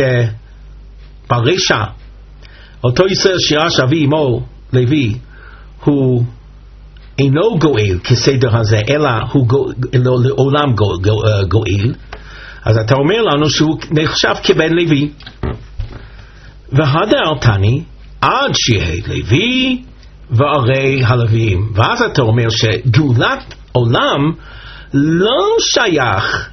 שברשע אותו ישראל שירש אבי אמו לוי הוא אינו גואל כסדר הזה, אלא הוא לא לעולם גואל, אז אתה אומר לנו שהוא נחשב כבן לוי. והדר תני עד שיהיה לוי וערי הלוויים. ואז אתה אומר שגאולת עולם לא שייך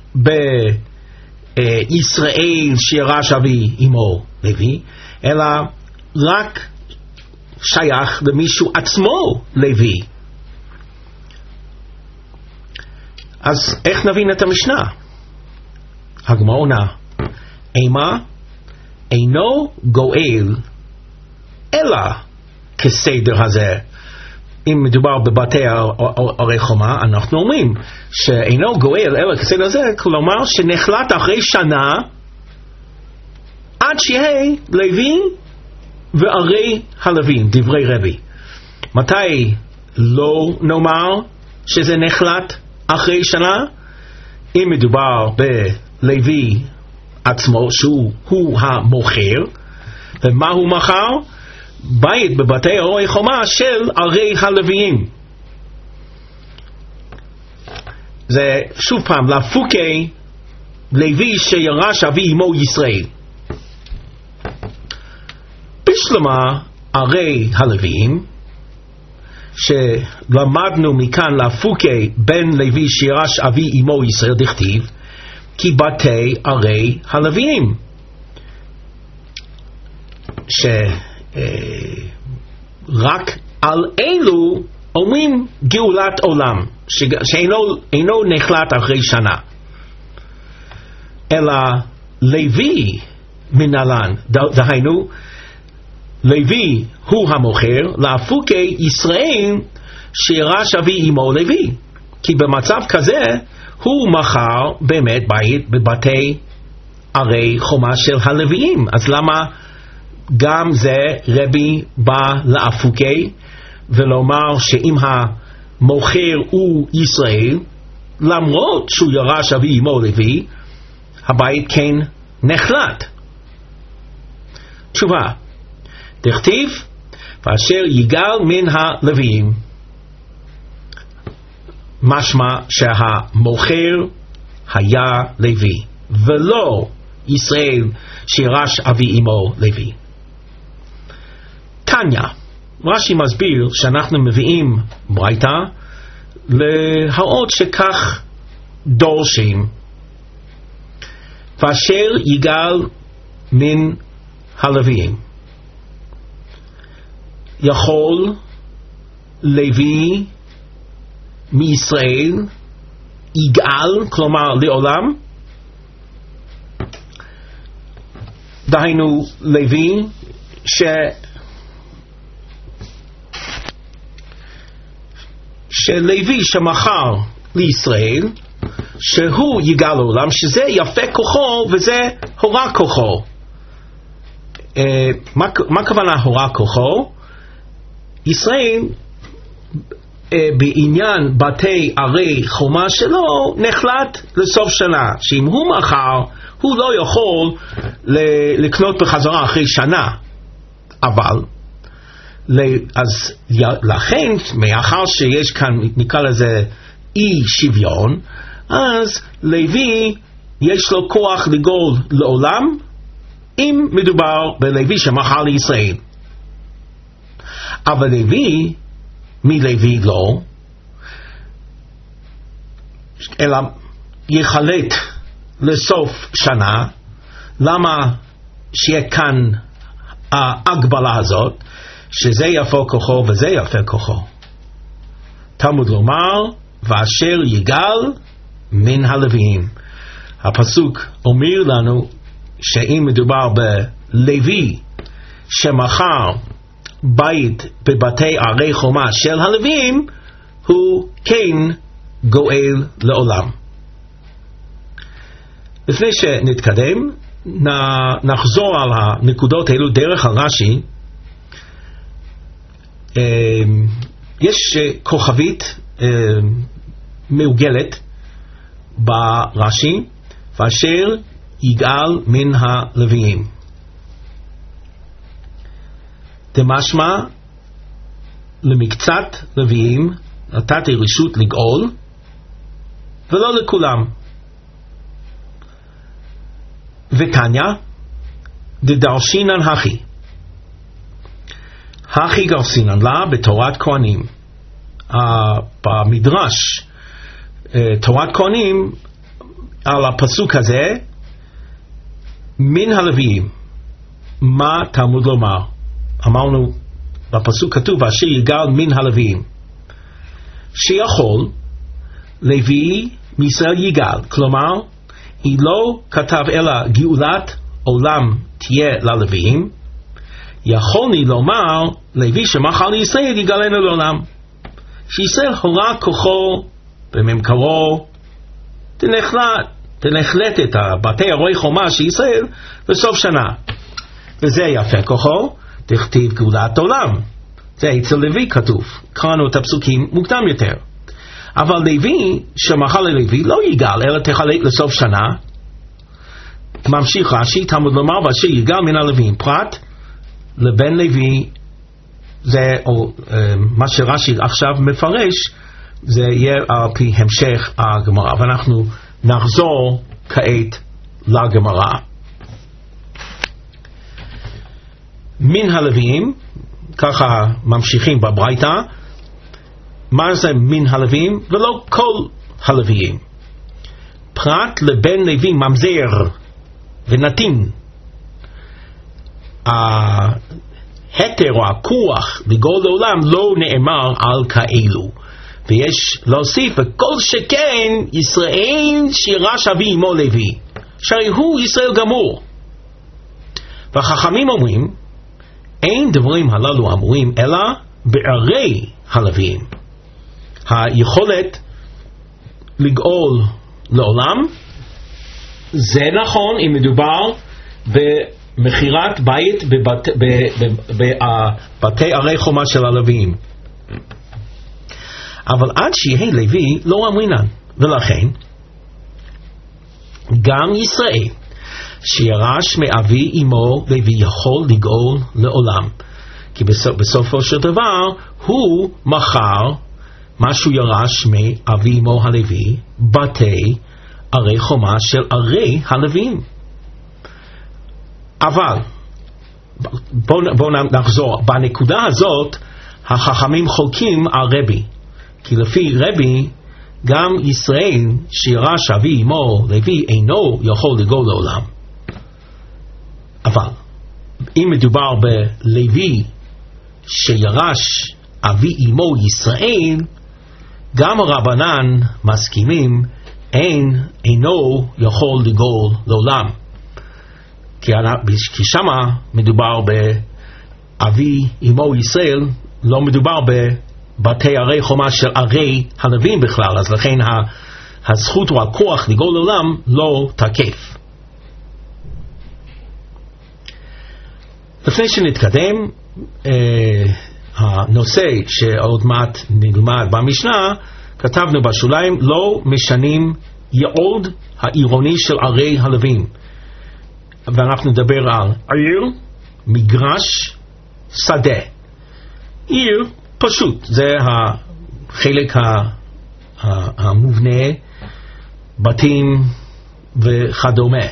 בישראל שירש אבי אמו לוי, אלא רק שייך למישהו עצמו לוי. אז איך נבין את המשנה? הגמרא עונה, אימה אינו גואל אלא כסדר הזה. אם מדובר בבתי הרי חומה, אנחנו אומרים שאינו גואל אלא כסדר הזה, כלומר שנחלט אחרי שנה עד שיהיה לוי וערי הלווים, דברי רבי. מתי לא נאמר שזה נחלט אחרי שנה? אם מדובר בלוי עצמו שהוא הוא המוכר, ומה הוא מכר? בית בבתי הרי חומה של ערי הלוויים. זה שוב פעם לפוקי לוי שירש אבי אמו ישראל. בשלמה ערי הלוויים שלמדנו מכאן לפוקי בן לוי שירש אבי אמו ישראל דכתיב כי בתי ערי הלוויים, שרק על אלו אומרים גאולת עולם, שאינו אינו נחלט אחרי שנה, אלא לוי מנהלן, דהיינו לוי הוא המוכר, לפוקי ישראל שירש אבי אמו לוי, כי במצב כזה הוא מכר באמת בית בבתי ערי חומה של הלוויים. אז למה גם זה רבי בא לאפוקי ולומר שאם המוכר הוא ישראל, למרות שהוא ירש אבי אמו לוי, הבית כן נחלט? תשובה, דכתיב ואשר יגאל מן הלוויים, משמע שהמוכר היה לוי ולא ישראל שירש אבי אמו לוי. תניא, רש"י מסביר שאנחנו מביאים ברייתא להראות שכך דורשים, ואשר יגאל מן הלוויים, יכול לוי מישראל יגאל, כלומר לעולם, דהיינו לוי ש שלוי שמכר לישראל שהוא יגאל לעולם, שזה יפה כוחו וזה הורא כוחו. אה, מה, מה כוונה הורא כוחו? ישראל בעניין בתי ערי חומה שלו נחלט לסוף שנה, שאם הוא מכר הוא לא יכול לקנות בחזרה אחרי שנה, אבל אז לכן מאחר שיש כאן נקרא לזה אי שוויון, אז לוי יש לו כוח לגאול לעולם אם מדובר בלוי שמכר לישראל. אבל לוי מלוי לא, אלא יחלט לסוף שנה. למה שיהיה כאן ההגבלה הזאת? שזה יפה כוחו וזה יפה כוחו. תלמוד לומר ואשר יגאל מן הלוויים. הפסוק אומר לנו שאם מדובר בלוי שמכר בית בבתי ערי חומה של הלוויים, הוא כן גואל לעולם. לפני שנתקדם, נחזור על הנקודות האלו דרך הרש"י. יש כוכבית מעוגלת ברש"י, ואשר יגאל מן הלוויים. דמשמע למקצת לוויים נתתי רשות לגאול, ולא לכולם. ותניא דדרשינן הכי הכי גרסינן לה בתורת כהנים. uh, במדרש uh, תורת כהנים על הפסוק הזה, מן הלוויים, מה תלמוד לומר? אמרנו בפסוק כתוב אשר יגאל מן הלוויים, שיכול לוי מישראל יגאל, כלומר היא לא כתב אלא גאולת עולם תהיה ללוויים, יכולני לומר לוי שמחר לישראל יגאלנו לעולם, שישראל הורה כוחו בממכרו תנחלת תנחלת את בתי הרוי חומה של ישראל בסוף שנה, וזה יפה כוחו תכתיב גאולת עולם. זה אצל לוי כתוב, קראנו את הפסוקים מוקדם יותר. אבל לוי שמחל ללוי לא יגאל אלא תחלק לסוף שנה. ממשיך רש"י, תלמוד לומר ואשר יגאל מן הלוויים, פרט לבן לוי. זה או, מה שרש"י עכשיו מפרש, זה יהיה על פי המשך הגמרא, ואנחנו נחזור כעת לגמרא. מן הלוויים, ככה ממשיכים בברייתא. מה זה מן הלוויים? ולא כל הלוויים, פרט לבן לוי ממזר ונתין. ההתר או הכוח לגאול לעולם לא נאמר על כאלו, ויש להוסיף וכל שכן ישראל שירש אבי אמו לוי, שהרי הוא ישראל גמור. והחכמים אומרים אין דברים הללו אמורים אלא בערי הלוויים. היכולת לגאול לעולם זה נכון אם מדובר במחירת בית בבתי, בבתי ערי חומה של הלוויים, אבל עד שיהיה לוי לא אמרינן. ולכן גם ישראל שירש מאבי אמו לוי יכול לגאול לעולם, כי בסופ, בסופו של דבר הוא מחר מה שהוא ירש מאבי אמו הלוי, בתי ערי חומה של ערי הלוויים. אבל בואו בוא נחזור, בנקודה הזאת החכמים חולקים על רבי, כי לפי רבי גם ישראל שירש אבי אמו לוי אינו יכול לגאול לעולם. אבל אם מדובר בלוי שירש אבי אמו ישראל, גם הרבנן מסכימים אין אינו יכול לגאול לעולם, כי, כי שמה מדובר באבי אמו ישראל, לא מדובר בבתי ערי חומה של ערי הלוויים בכלל, אז לכן הזכות או הכוח לגאול לעולם לא תקף. לפני שנתקדם, אה, הנושא שעוד מעט נלמד במשנה, כתבנו בשוליים לא משנים ייעוד העירוני של ערי הלוויים, ואנחנו נדבר על עיר, מגרש, שדה. עיר פשוט זה החלק המובנה, בתים וכדומה,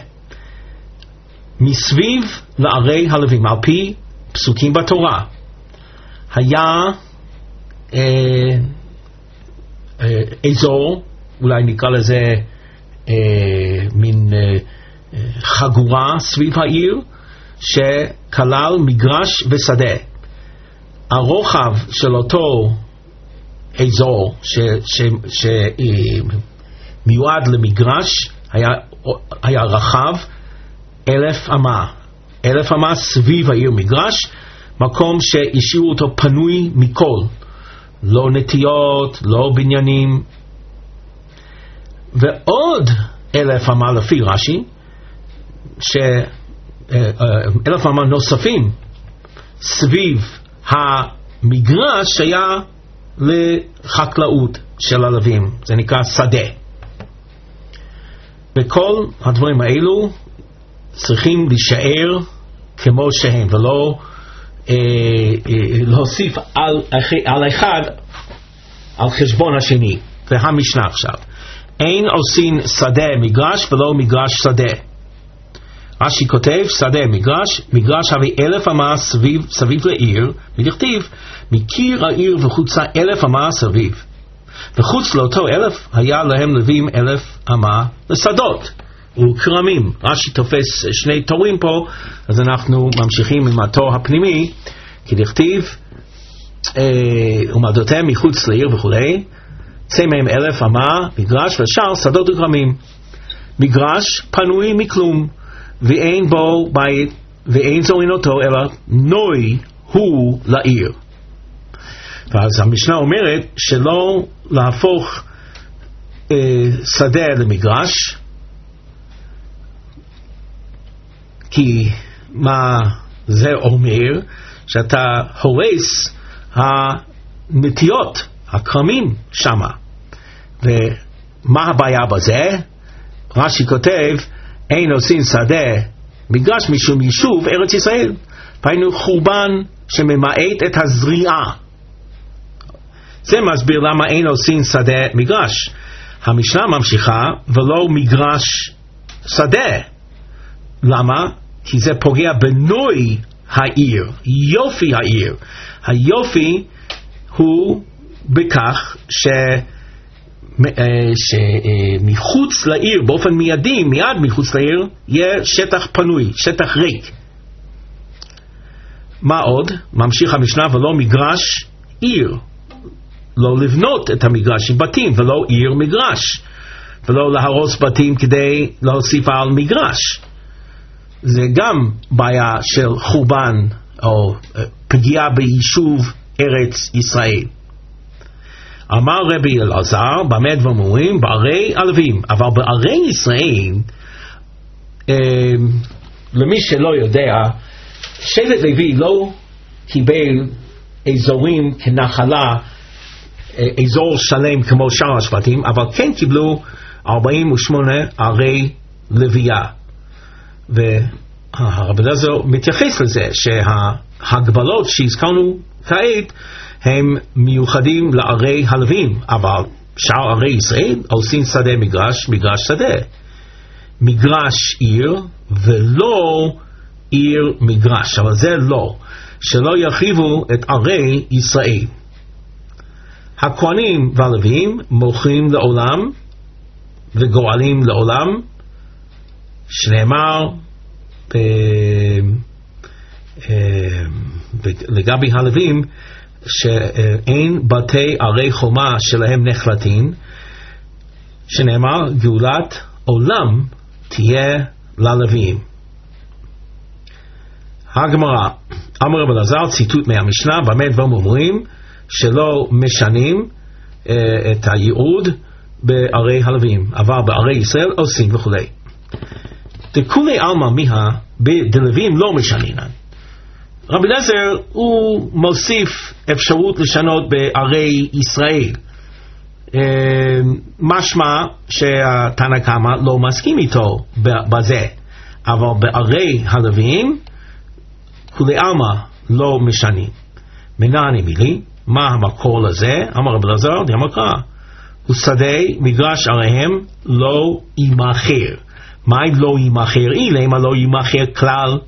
מסביב לערי הלוויים על פי פסוקים בתורה היה אה, אה, אזור, אולי נקרא לזה אה, מין אה, חגורה סביב העיר שכלל מגרש ושדה. הרוחב של אותו אזור שמיועד למגרש היה, היה רחב אלף אמה, אלף אמה סביב העיר מגרש, מקום שהשאירו אותו פנוי מכל, לא נטיות, לא בניינים. ועוד אלף אמה לפי רש"י שאלף אמה נוספים סביב המגרש היה לחקלאות של הלווים, זה נקרא שדה. וכל הדברים האלו צריכים להישאר כמו שהם, ולא אה, אה, להוסיף על, על אחד על חשבון השני. והמשנה עכשיו, אין עושים שדה מגרש ולא מגרש שדה. רש"י כותב שדה מגרש, מגרש הרי אלף אמה סביב, סביב לעיר, ולכתיב מקיר העיר וחוצה אלף אמה סביב, וחוץ לאותו אלף היה להם לווים אלף אמה לשדות וכרמים. רש"י תופס שני תורים פה, אז אנחנו ממשיכים עם התור הפנימי, כי לכתיב אה, ומדותיהם מחוץ לעיר וכולי, צא מהם אלף אמה מגרש ושאר שדות וכרמים. מגרש פנוי מכלום ואין בו בית ואין זורין אותו אלא נוי הוא לעיר. ואז המשנה אומרת שלא להפוך אה, שדה למגרש, כי מה זה אומר? שאתה הורס הנטיות, הכרמים שמה. ומה הבעיה בזה? רש"י כותב אין עושים שדה מגרש משום יישוב ארץ ישראל, היינו חורבן שממעט את הזריעה. זה מסביר למה אין עושים שדה מגרש. המשנה ממשיכה ולא מגרש שדה. למה? כי זה פוגע בנוי העיר, יופי העיר. היופי הוא בכך ש שמחוץ לעיר, באופן מיידי, מיד מחוץ לעיר, יהיה שטח פנוי, שטח ריק. מה עוד? ממשיך המשנה ולא מגרש עיר, לא לבנות את המגרש עם בתים, ולא עיר מגרש, ולא להרוס בתים כדי להוסיף על מגרש. זה גם בעיה של חורבן או פגיעה ביישוב ארץ ישראל. אמר רבי אלעזר, במה דברים אומרים? בערי הלווים. אבל בערי ישראל, אה, למי שלא יודע, שבט לוי לא קיבל אזורים כנחלה, אה, אזור שלם כמו שאר השבטים, אבל כן קיבלו ארבעים ושמונה ערי לוויה. והרב אלעזר מתייחס לזה שההגבלות שהזכרנו כעת הם מיוחדים לערי הלווים, אבל שאר ערי ישראל עושים שדה מגרש, מגרש שדה. מגרש עיר ולא עיר מגרש, אבל זה לא, שלא ירחיבו את ערי ישראל. הכהנים והלווים מוכרים לעולם וגואלים לעולם, שנאמר ב... לגבי הלווים שאין בתי ערי חומה שלהם נחלטין, שנאמר גאולת עולם תהיה ללווים. הגמרא, אמר רבי אלעזר, ציטוט מהמשנה, במה דברים אומרים? שלא משנים uh, את הייעוד בערי הלווים, אבל בערי ישראל עושים וכו'. דכולי עלמא מיהא בדלווים לא משנינן. רבי אלעזר הוא מוסיף אפשרות לשנות בערי ישראל. משמע שהתנא קמא לא מסכים איתו בזה, אבל בערי הלווים כולי עלמא לא משנים. מנעני מילי, מה המקור לזה? אמר רבי אלעזר, דאמר קרא, ושדה מגרש עריהם לא יימכר. מה לא יימכר? אילמה לא יימכר כלל,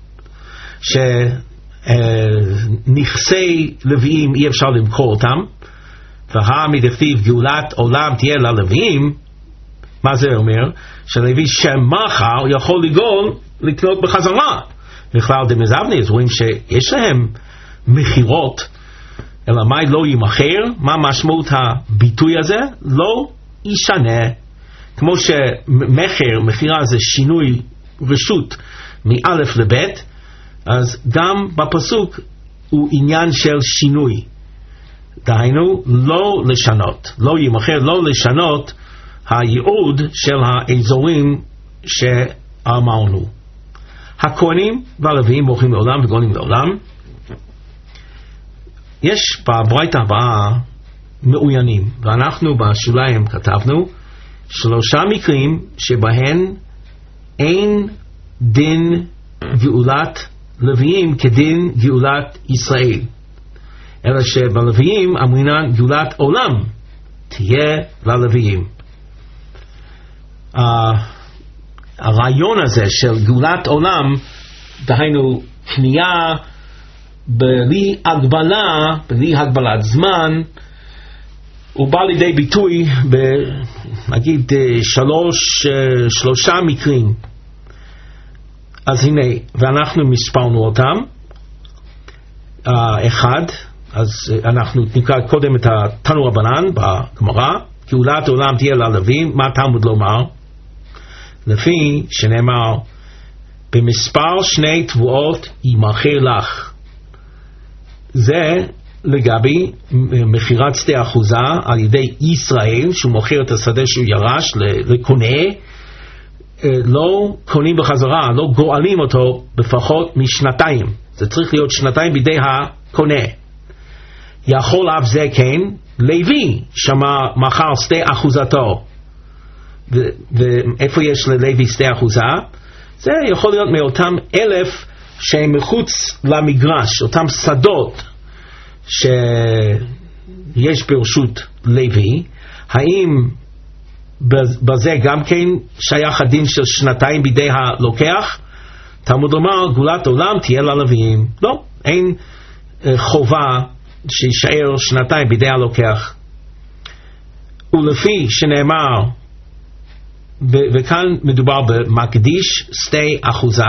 שנכסי לוויים אי אפשר למכור אותם, והמדכתיב גאולת עולם תהיה ללוויים. מה זה אומר? שלוי שמחר יכול לגול לקנות בחזרה. בכלל דמזבני, רואים שיש להם מחירות, אלא מה לא יימכר? מה משמעות הביטוי הזה? לא ישנה. כמו שמחר, מחירה זה שינוי רשות מאלף לבית, אז גם בפסוק הוא עניין של שינוי. דהיינו, לא לשנות, לא יימכר, לא לשנות הייעוד של האזורים שאמרנו. הכהנים והלוויים מוכרים לעולם וגולים לעולם. יש בברייתא הבאה מאוינים, ואנחנו בשוליים כתבנו שלושה מקרים שבהן אין דין גאולת לוויים כדין גאולת ישראל, אלא שבלוויים אמרינן גאולת עולם תהיה ללוויים. Uh, הרעיון הזה של גאולת עולם, דהיינו קנייה בלי הגבלה, בלי הגבלת זמן, הוא בא לידי ביטוי נגיד שלוש, שלושה מקרים. אז הנה, ואנחנו מספרנו אותם. uh, אחד, אז אנחנו נקרא קודם את התנו רבנן בגמרא, גאולת עולם תהיה ללוויים. מה תלמוד לומר? לפי שנאמר במספר שני תבואות ימכר לך. זה לגבי מחירת שדה אחוזה על ידי ישראל, שהוא מוכר את השדה שהוא ירש לקונה, לא קונים בחזרה, לא גואלים אותו בפחות משנתיים. זה צריך להיות שנתיים בידי הקונה. יכול אף זה כן לוי שמכר שדה אחוזתו. ואיפה יש ללוי שדה אחוזה? זה יכול להיות מאותם אלף שהם מחוץ למגרש, אותם שדות שיש ברשות לוי. האם בזה גם כן שייך הדין של שנתיים בידי הלוקח? תלמוד לומר גאולת עולם תהיה ללוויים. לא, אין חובה שישאר שנתיים בידי הלוקח. ולפי שנאמר, וכאן מדובר במקדיש שדה אחוזה,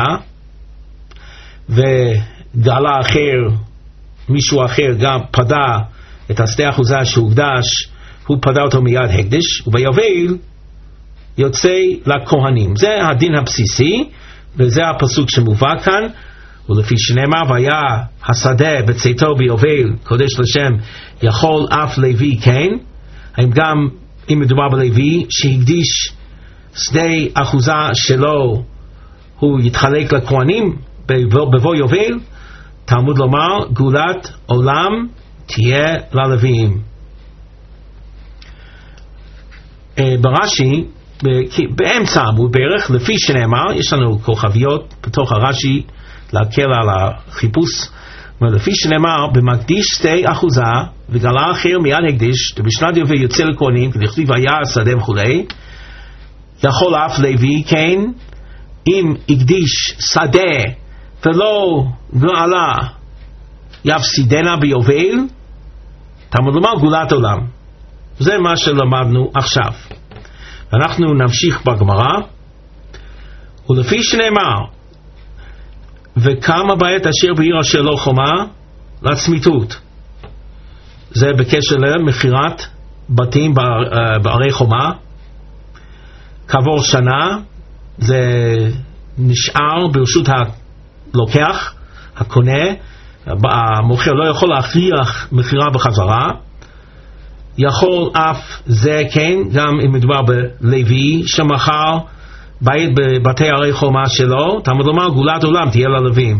וגלה אחר, מישהו אחר גם פדה את השדה אחוזה שהוקדש, הוא פדה אותו מיד הקדש, וביובל יוצא לכהנים. זה הדין הבסיסי, וזה הפסוק שמובא כאן. ולפי שנאמר והיה השדה בצאתו ביובל קודש לשם, יכול אף לוי כן. האם גם אם מדובר בלוי שהקדיש שדה אחוזה שלו, הוא יתחלק לכהנים בבוא יובל? תלמוד לומר גאולת עולם תהיה ללוויים. ברש"י באמצע עמוד בערך, לפי שנאמר, יש לנו כוכביות בתוך הרש"י להקל על החיפוש. לפי שנאמר במקדיש שדה אחוזה וגלה אחר מיד הקדיש, ובשנת יובל יוצא לכהנים כדכתיב היה השדה וכולי. יכול אף לוי כן, אם הקדיש שדה ולא גאלה יפסידנה ביובל, תלמוד לומר גאולת עולם. זה מה שלמדנו עכשיו. אנחנו נמשיך בגמרא. ולפי שנאמר וקמה בעת אשר בעיר אשר לא חומה לצמיתות, זה בקשר למכירת בתים בערי חומה. כעבור שנה זה נשאר ברשות הלוקח, הקונה. המוכר לא יכול להכריח מכירה בחזרה. יכול אף זה כן, גם אם מדובר בלוי שמכר בית בבתי ערי חומה שלו, תלמוד לומר גאולת עולם תהיה ללוויים.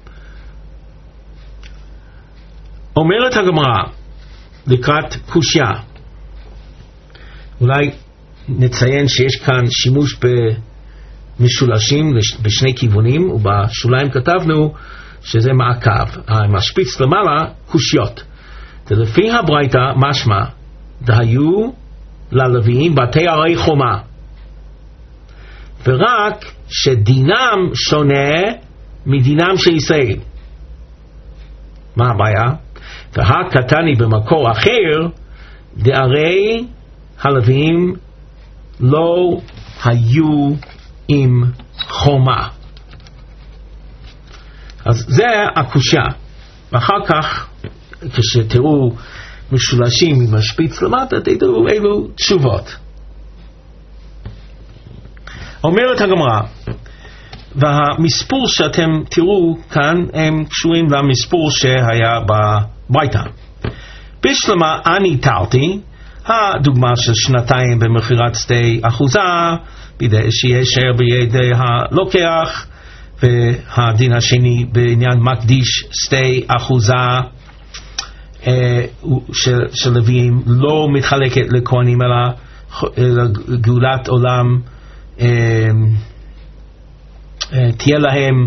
אומרת הגמרא לקראת קושיה, אולי נציין שיש כאן שימוש במשולשים בשני כיוונים, ובשוליים כתבנו שזה מעקב, המשפיץ למעלה קושיות. ולפי הברייתא משמע דהיו ללוויים בתי ערי חומה, ורק שדינם שונה מדינם של ישראל. מה הבעיה? והקטני במקור אחר דערי הלוויים לא היו עם חומה. אז זה הקושיה. ואחר כך כשתראו משולשים עם השפיץ למטה, תדעו אילו תשובות. אומרת הגמרא, והמספור שאתם תראו כאן הם קשורים למספור שהיה בברייתא. בשלמה אני תרתי, הדוגמה של שנתיים במכירת שדה אחוזה, בידי שישאר בידי הלוקח, והדין השני בעניין מקדיש שתי אחוזה אה, של, של לוויים לא מתחלקת לכהנים אלא גאולת עולם אה, אה, תהיה להם.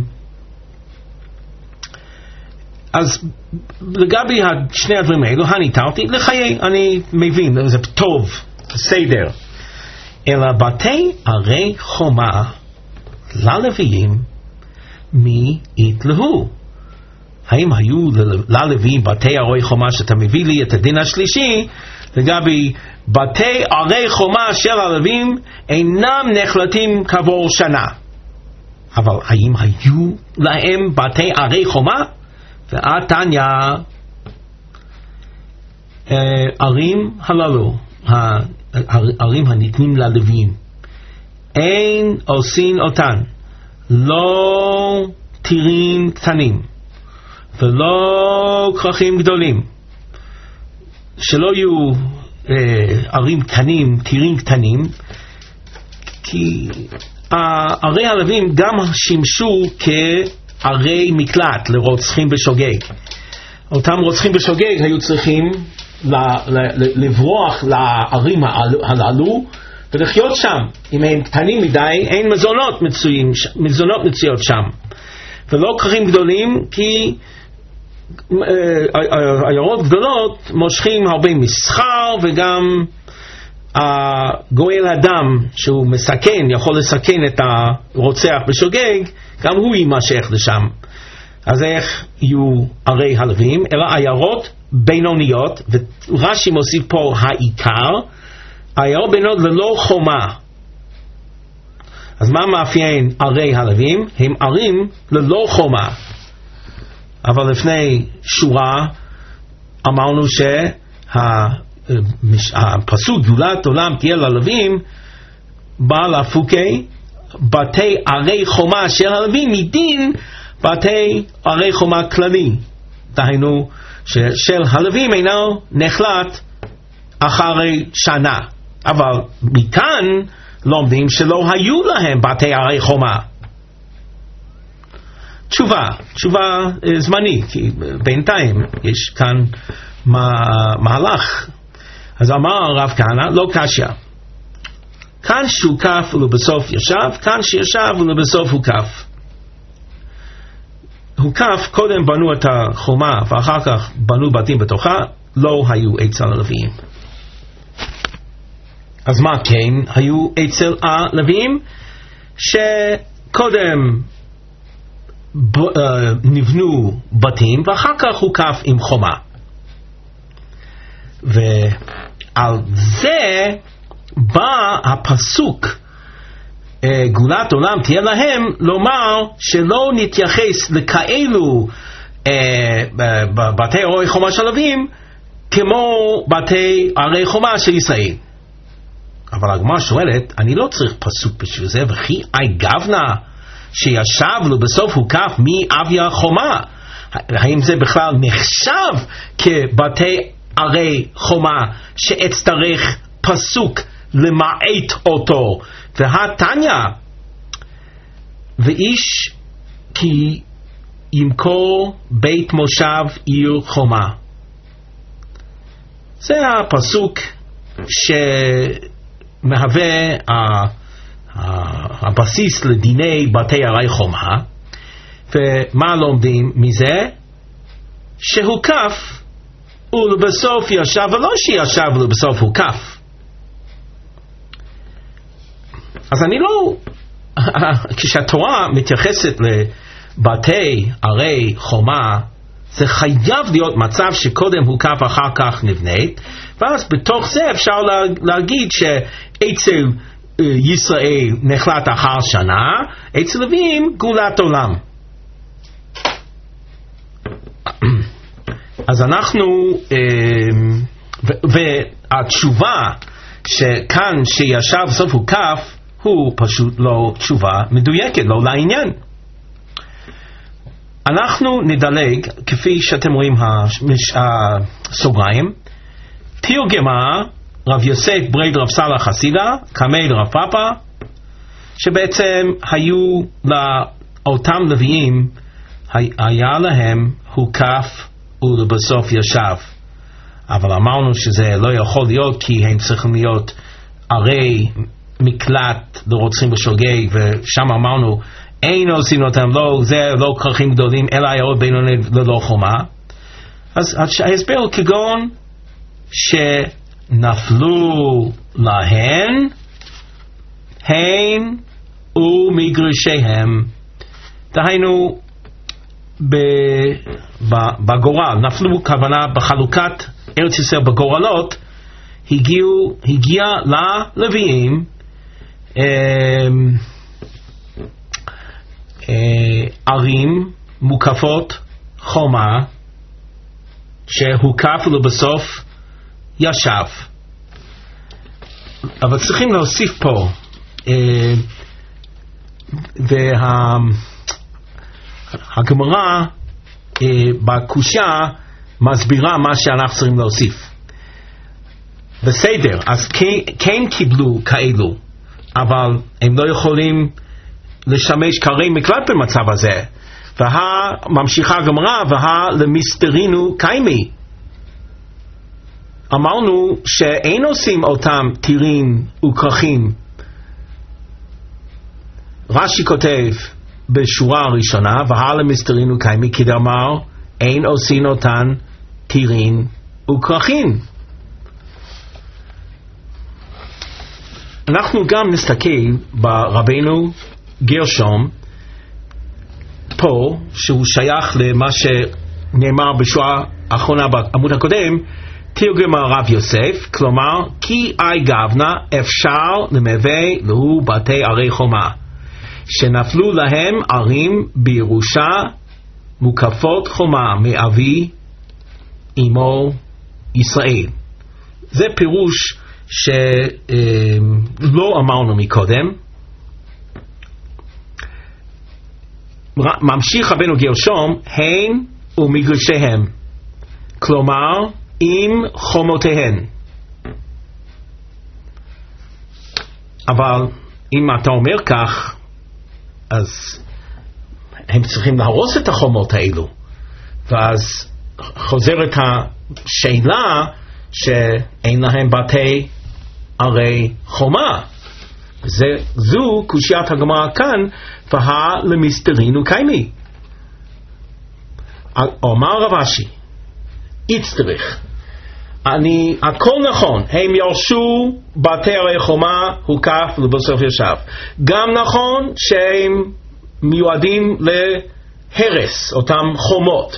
אז לגבי שני הדברים האלו הניתרתי לחיי, אני מבין, זה טוב, בסדר. אלא בתי ערי חומה ללוויים מי יתלהו? האם היו ללוויים בתי ערי חומה, שאתה מביא לי את הדין השלישי לגבי בתי ערי חומה של הלוויים אינם נחלטים כעבור שנה, אבל האם היו להם בתי ערי חומה? ועתניא ערים הללו, הערים הניתנים ללוויים, אין עושים אותן לא טירים קטנים ולא כרכים גדולים, שלא יהיו אה, ערים קטנים, טירים קטנים, כי ערי הלוויים גם שימשו כערי מקלט לרוצחים בשוגג. אותם רוצחים בשוגג היו צריכים לברוח לערים הללו ולחיות שם. אם הם קטנים מדי, אין מזונות מצויים, מזונות מצויות שם, ולא כרכים גדולים, כי עיירות גדולות מושכים הרבה מסחר, וגם גואל אדם שהוא מסכן, יכול לסכן את הרוצח בשוגג, גם הוא יימשך לשם. אז איך יהיו ערי הלוויים? אלא עיירות בינוניות, ורש"י מוסיף פה העיקר, עיירות בינוניות ללא חומה. אז מה מאפיין ערי הלוויים? הם ערים ללא חומה. אבל לפני שורה אמרנו שהפסוק גאולת עולם תהיה ללוויים בא להפוקי בתי ערי חומה של הלוויים מדין בתי ערי חומה כללי, דהיינו של הלוויים אינו נחלט אחרי שנה. אבל מכאן לומדים שלא היו להם בתי ערי חומה. תשובה, תשובה זמנית, כי בינתיים יש כאן מהלך. אז אמר הרב כהנא, לא קשיא. כאן שוקף ולבסוף ישב, כאן שישב ולבסוף הוקף. הוקף, קודם בנו את החומה ואחר כך בנו בתים בתוכה, לא היו אצל הלוויים. אז מה כן היו אצל הלוויים? שקודם ב, uh, נבנו בתים ואחר כך הוקף עם חומה, ועל זה בא הפסוק uh, גאולת עולם תהיה להם, לומר שלא נתייחס לכאלו uh, בתי ערי חומה של הלוויים כמו בתי ערי חומה של ישראל. אבל הגמרא שואלת, אני לא צריך פסוק בשביל זה, וכי אי גבנה שישב לו בסוף הוקף מאביה חומה. האם זה בכלל נחשב כבתי ערי חומה שאצטרך פסוק למעט אותו? והתניא, ואיש כי ימכור בית מושב עיר חומה. זה הפסוק שמהווה הבסיס לדיני בתי ערי חומה. ומה לומדים מזה? שהוקף ולבסוף ישב, ולא שישב ולבסוף הוקף. אז אני לא, כשהתורה מתייחסת לבתי ערי חומה, זה חייב להיות מצב שקודם הוקף אחר כך נבנית, ואז בתוך זה אפשר להגיד שאצל ישראל נחלט אחר שנה, אצל לוויים גאולת עולם. אז אנחנו, והתשובה שכאן שישב סוף הוקף, הוא פשוט לא תשובה מדויקת, לא לעניין. אנחנו נדלג, כפי שאתם רואים הסוגריים, תרגמה רב יוסף ברד רב סלח חסידה, קמי רב פאפה, שבעצם היו אותם לוויים היה להם הוקף ולבסוף ישב. אבל אמרנו שזה לא יכול להיות, כי הם צריכים להיות ערי מקלט לרוצחים בשוגג, ושם אמרנו אין עושים אותם, לא, זה לא כרכים גדולים, אלא עיירות בינוני ללא חומה. אז ההסבר כגון שנפלו להן הן ומגרשיהם, דהיינו בגורל, נפלו כוונה בחלוקת ארץ ישראל בגורלות, הגיעו, הגיע ללוויים ערים מוקפות חומה שהוקף ובסוף ישב. אבל צריכים להוסיף פה והגמרא בקושיה מסבירה מה שאנחנו צריכים להוסיף. בסדר, אז כן קיבלו כאלו, אבל הם לא יכולים לשמש כערי מקלט במצב הזה. וממשיכה הגמרא, והא למסתרינו קיימי. אמרנו שאין עושים אותם טירים וכרכים. רש"י כותב בשורה הראשונה, והא למסתרינו קיימי, כדאמר אין עושים אותן טירים וכרכים. אנחנו גם נסתכל ברבינו גרשום פה, שהוא שייך למה שנאמר בשורה האחרונה בעמוד הקודם, תרגם הרב יוסף, כלומר כי אי גבנה אפשר למווה לו בתי ערי חומה שנפלו להם ערים בירושה מוקפות חומה מאבי אמו ישראל. זה פירוש שלא אמרנו מקודם. ממשיך רבנו גרשום, הן ומגרשיהם, כלומר עם חומותיהן. אבל אם אתה אומר כך, אז הם צריכים להרוס את החומות האלו, ואז חוזרת השאלה שאין להם בתי ערי חומה. זה, זו קושיית הגמרא כאן, והא למסתרינו קיימי. אומר רב אשי, יצטרך, אני, הכל נכון, הם ירשו בתי ערי חומה הוקף ובסוף ישב. גם נכון שהם מיועדים להרס, אותם חומות.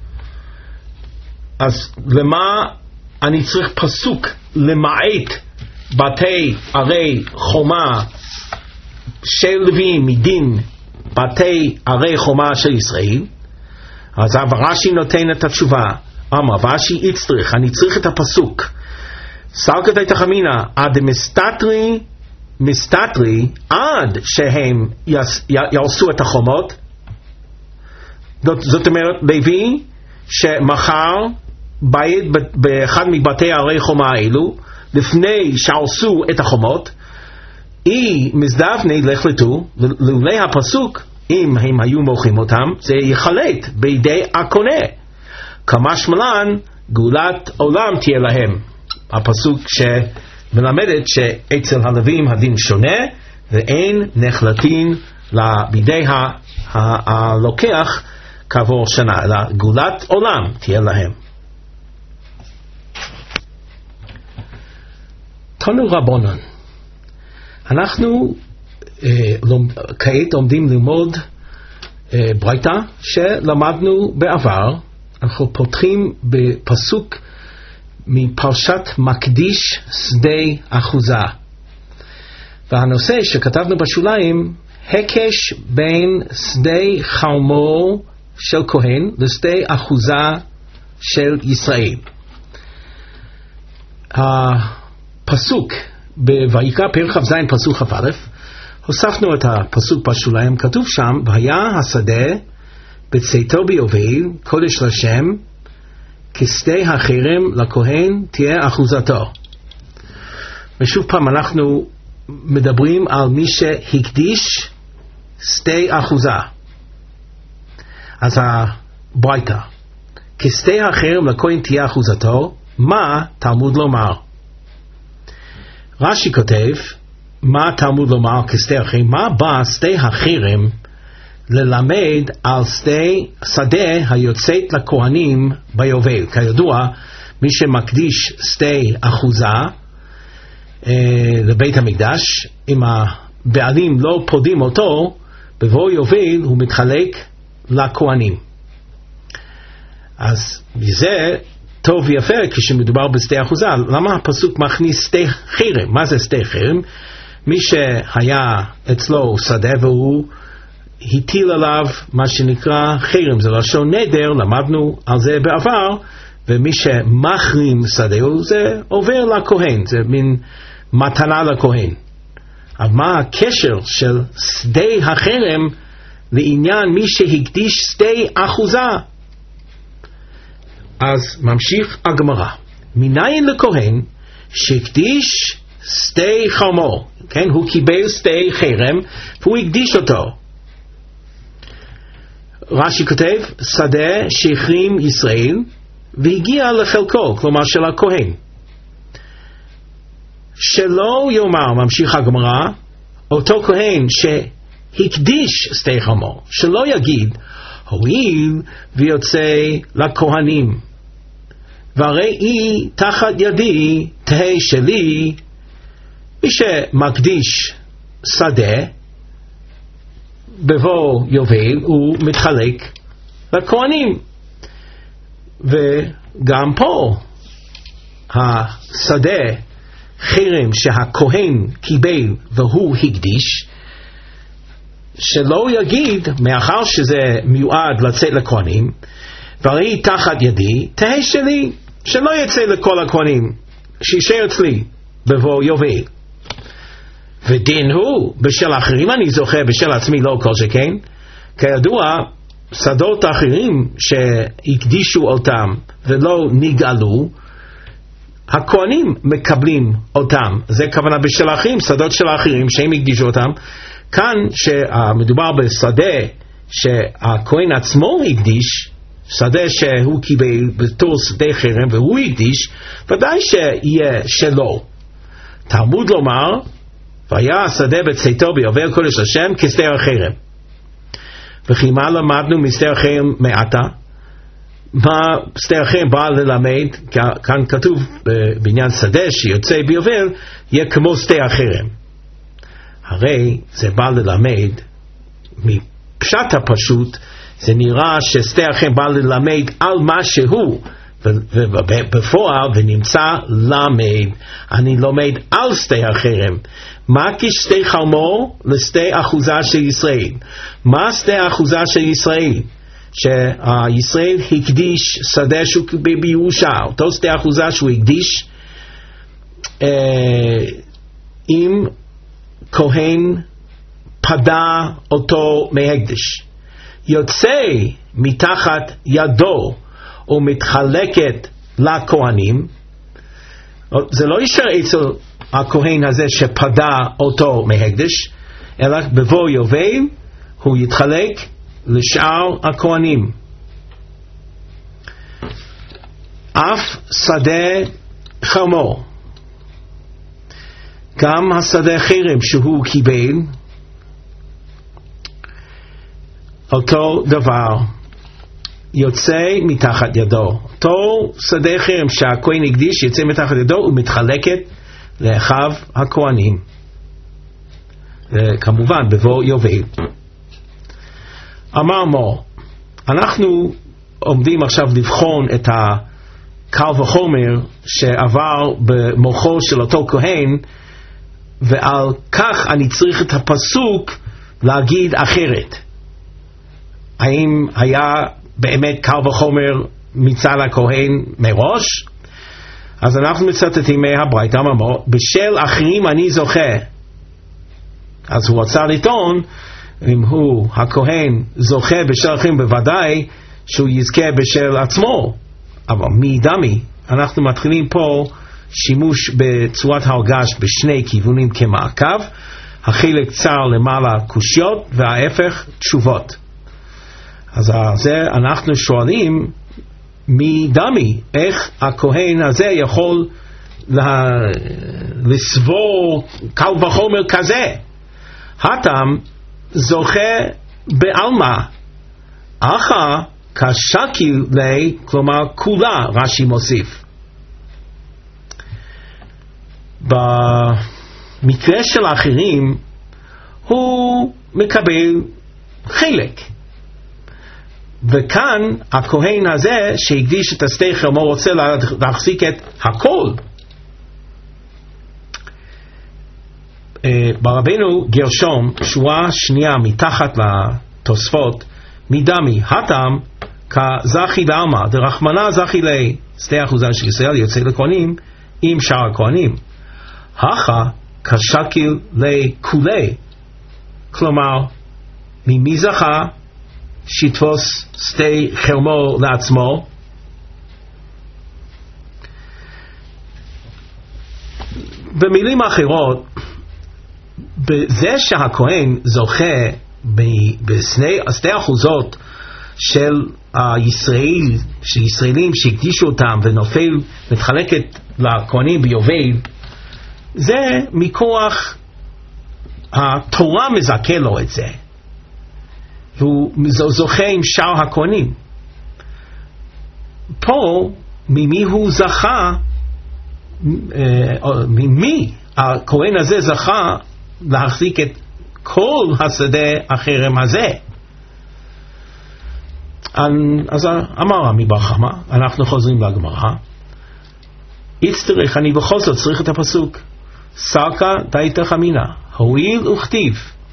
אז למה אני צריך פסוק למעט בתי ערי חומה של לוויים מדין בתי ערי חומה של ישראל? אז רש"י נותן את התשובה, אמר רש"י יצטרך, אני צריך את הפסוק סלקא תחמינא עד מסתתרי מסתתרי עד שהם ירסו את החומות. זאת אומרת לוי שמחר בית באחד מבתי ערי חומה האלו, לפני שהרסו את החומות, אי מזדבני לחלטו, לולא הפסוק, אם הם היו מוכרים אותם, זה יחלט בידי הקונה. כמשמע לן, גאולת עולם תהיה להם. הפסוק שמלמדת שאצל הלווים הדין שונה, ואין נחלטין בידי הלוקח כעבור שנה, אלא גאולת עולם תהיה להם. תנו רבונן, אנחנו אה, לומד, כעת עומדים ללמוד אה, ברייתא שלמדנו בעבר. אנחנו פותחים בפסוק מפרשת מקדיש שדה אחוזה, והנושא שכתבנו בשוליים, הקש בין שדה חרמו של כהן לשדה אחוזה של ישראל. הפסוק בויקרא פרק כ"ז פסוק כ"א, הוספנו את הפסוק בשוליים, כתוב שם, והיה השדה בצאתו ביובל קודש לשם, כשדה החרם לכהן תהיה אחוזתו. ושוב פעם אנחנו מדברים על מי שהקדיש שדה אחוזה. אז הברייתא, כשדה החרם לכהן תהיה אחוזתו, מה תלמוד לומר? רש"י כותב, מה תלמוד לומר כשדה החרם? מה בא שדה החרם ללמד על שדה, שדה היוצאת לכהנים ביובל? כידוע, מי שמקדיש שדה אחוזה אה, לבית המקדש, אם הבעלים לא פודים אותו, בבוא יובל הוא מתחלק לכהנים. אז זה טוב ויפה כשמדובר בשדה אחוזה. למה הפסוק מכניס שדה חרם? מה זה שדה חרם? מי שהיה אצלו שדה והוא הטיל עליו מה שנקרא חרם, זה לשון נדר, למדנו על זה בעבר, ומי שמחרים שדה זה עובר לכהן, זה מין מתנה לכהן. אבל מה הקשר של שדה החרם לעניין מי שהקדיש שדה אחוזה? אז ממשיך הגמרא, מניין לכהן שהקדיש שדה חרמו, כן, הוא קיבל שדה חרם והוא הקדיש אותו. רש"י כותב, שדה שהחרים ישראל והגיע לחלקו, כלומר של הכהן. שלא יאמר, ממשיך הגמרא, אותו כהן שהקדיש שדה חרמו, שלא יגיד, הואיל ויוצא לכהנים, והרי היא תחת ידי תהי שלי. מי שמקדיש שדה בבוא יובל הוא מתחלק לכהנים, וגם פה השדה חרם שהכהן קיבל והוא הקדיש, שלא יגיד, מאחר שזה מיועד לצאת לכהנים, והרי תחת ידי תהי שלי, שלא יצא לכל הכהנים, שישאר אצלי בבוא יובל. ודין הוא, בשל אחרים אני זוכה, בשל עצמי לא כל שכן. כידוע, שדות אחרים שהקדישו אותם ולא נגאלו, הכהנים מקבלים אותם. זה כוונה בשל אחרים, שדות של אחרים שהם הקדישו אותם. כאן שמדובר בשדה שהכהן עצמו הקדיש, שדה שהוא קיבל בתור שדה חרם והוא הקדיש, ודאי שיהיה שלו. תלמוד לומר, והיה השדה בצאתו ביובל קודש השם כשדה החרם. וכי מה למדנו משדה החרם מעתה? מה שדה החרם בא ללמד? כאן כתוב בעניין שדה שיוצא ביובל יהיה כמו שדה החרם. הרי זה בא ללמד, מפשט הפשוט, זה נראה ששדה החרם בא ללמד על משהו, ובפועל ונמצא למד, אני לומד על שדה החרם. מה כשדה חרמו לשדה אחוזה של ישראל? מה שדה אחוזה של ישראל? שישראל הקדיש שדה שהוא בירושה, אותו שדה אחוזה שהוא הקדיש אה, עם כהן פדה אותו מהקדש, יוצא מתחת ידו ומתחלקת לכהנים. זה לא יישאר אצל הכהן הזה שפדה אותו מהקדש, אלא בבוא יובל הוא יתחלק לשאר הכהנים. אף שדה חרמו, גם השדה חרם שהוא קיבל, אותו דבר יוצא מתחת ידו. אותו שדה חרם שהכהן הקדיש יוצא מתחת ידו ומתחלקת לאחיו הכהנים, כמובן בבוא יובל. אמר מור, אנחנו עומדים עכשיו לבחון את הקל וחומר שעבר במוחו של אותו כהן, ועל כך אני צריך את הפסוק להגיד אחרת. האם היה באמת קל וחומר מצד הכהן מראש? אז אנחנו מצטטים מהברייתא, אמר בשל אחרים אני זוכה. אז הוא רצה לטעון, אם הוא הכהן זוכה בשל אחרים, בוודאי שהוא יזכה בשל עצמו. אבל מי דמי? אנחנו מתחילים פה שימוש בצורת הרגש בשני כיוונים כמעקב, החלק צר למעלה קושיות וההפך תשובות. אז זה אנחנו שואלים מדמי, איך הכהן הזה יכול לסבור קל וחומר כזה? הטעם זוכה בעלמא, אחא כשקיל לי, כלומר כולה, רש"י מוסיף. במקרה של האחרים הוא מקבל חלק, וכאן הכהן הזה שהקדיש את השדה חרמו רוצה להחזיק את הכל. ברבנו גרשום, שורה שנייה מתחת לתוספות, מדמי, הטעם כזכי לעלמא, דרחמנא זכי לי, שדה אחוזן של ישראל יוצא לכהנים עם שאר הכהנים. הכא כשקיל לי כולי, כלומר ממי זכה שיתפוס שדה חרמו לעצמו? במילים אחרות, בזה שהכהן זוכה בשתי אחוזות של הישראל, של ישראלים שהקדישו אותם ונופל, מתחלקת לכהנים ביובל, זה מכוח התורה מזכה לו את זה, והוא זוכה עם שאר הכהנים. פה ממי הוא זכה, ממי הכהן הזה זכה להחזיק את כל השדה החרם הזה? אז אמר רמי בר חמא, אנחנו חוזרים לגמרא, יצטרך, אני בכל זאת צריך את הפסוק, סרקא דאיתך אמינא, הואיל וכתיב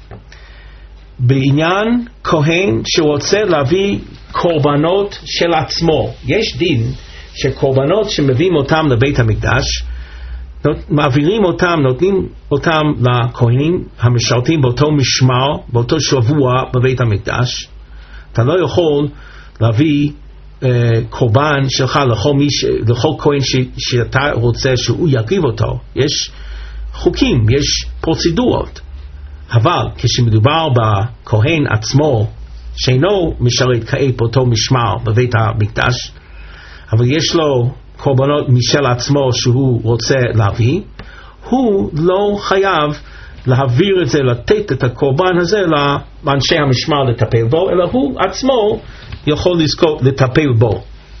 בעניין כהן שרוצה להביא קורבנות של עצמו. יש דין שקורבנות שמביאים אותם לבית המקדש, מעבירים אותם, נותנים אותם לכהנים המשרתים באותו משמר, באותו שבוע בבית המקדש. אתה לא יכול להביא אה, קורבן שלך לכל, מיש, לכל כהן ש, שאתה רוצה שהוא יקריב אותו. יש חוקים, יש פרוצדורות. אבל כשמדובר בכהן עצמו שאינו משרת כעת באותו משמר בבית המקדש, אבל יש לו קורבנות משל עצמו שהוא רוצה להביא, הוא לא חייב להעביר את זה, לתת את הקורבן הזה לאנשי המשמר לטפל בו, אלא הוא עצמו יכול לזכות לטפל בו.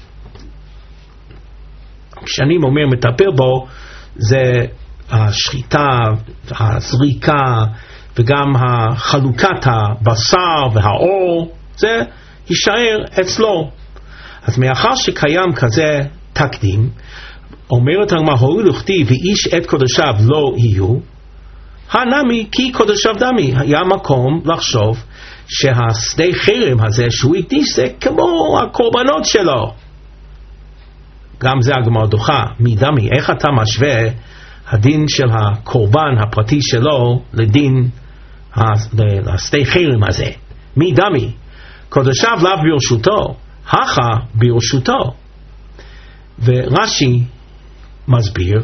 כשאני אומר מטפל בו, זה השחיטה, הזריקה, וגם חלוקת הבשר והאור, זה יישאר אצלו. אז מאחר שקיים כזה תקדים, אומרת הגמרא, הואיל וכתיב ואיש את קודשיו לא יהיו, הנמי כי קודשיו דמי, היה מקום לחשוב שהשדה חרם הזה שהוא הקדיש זה כמו הקורבנות שלו. גם זה הגמרא דוחה, מדמי, איך אתה משווה הדין של הקורבן הפרטי שלו לדין השדה חרם הזה? מדמי, קודשיו לאו ברשותו, הכא ברשותו. ורש"י מסביר,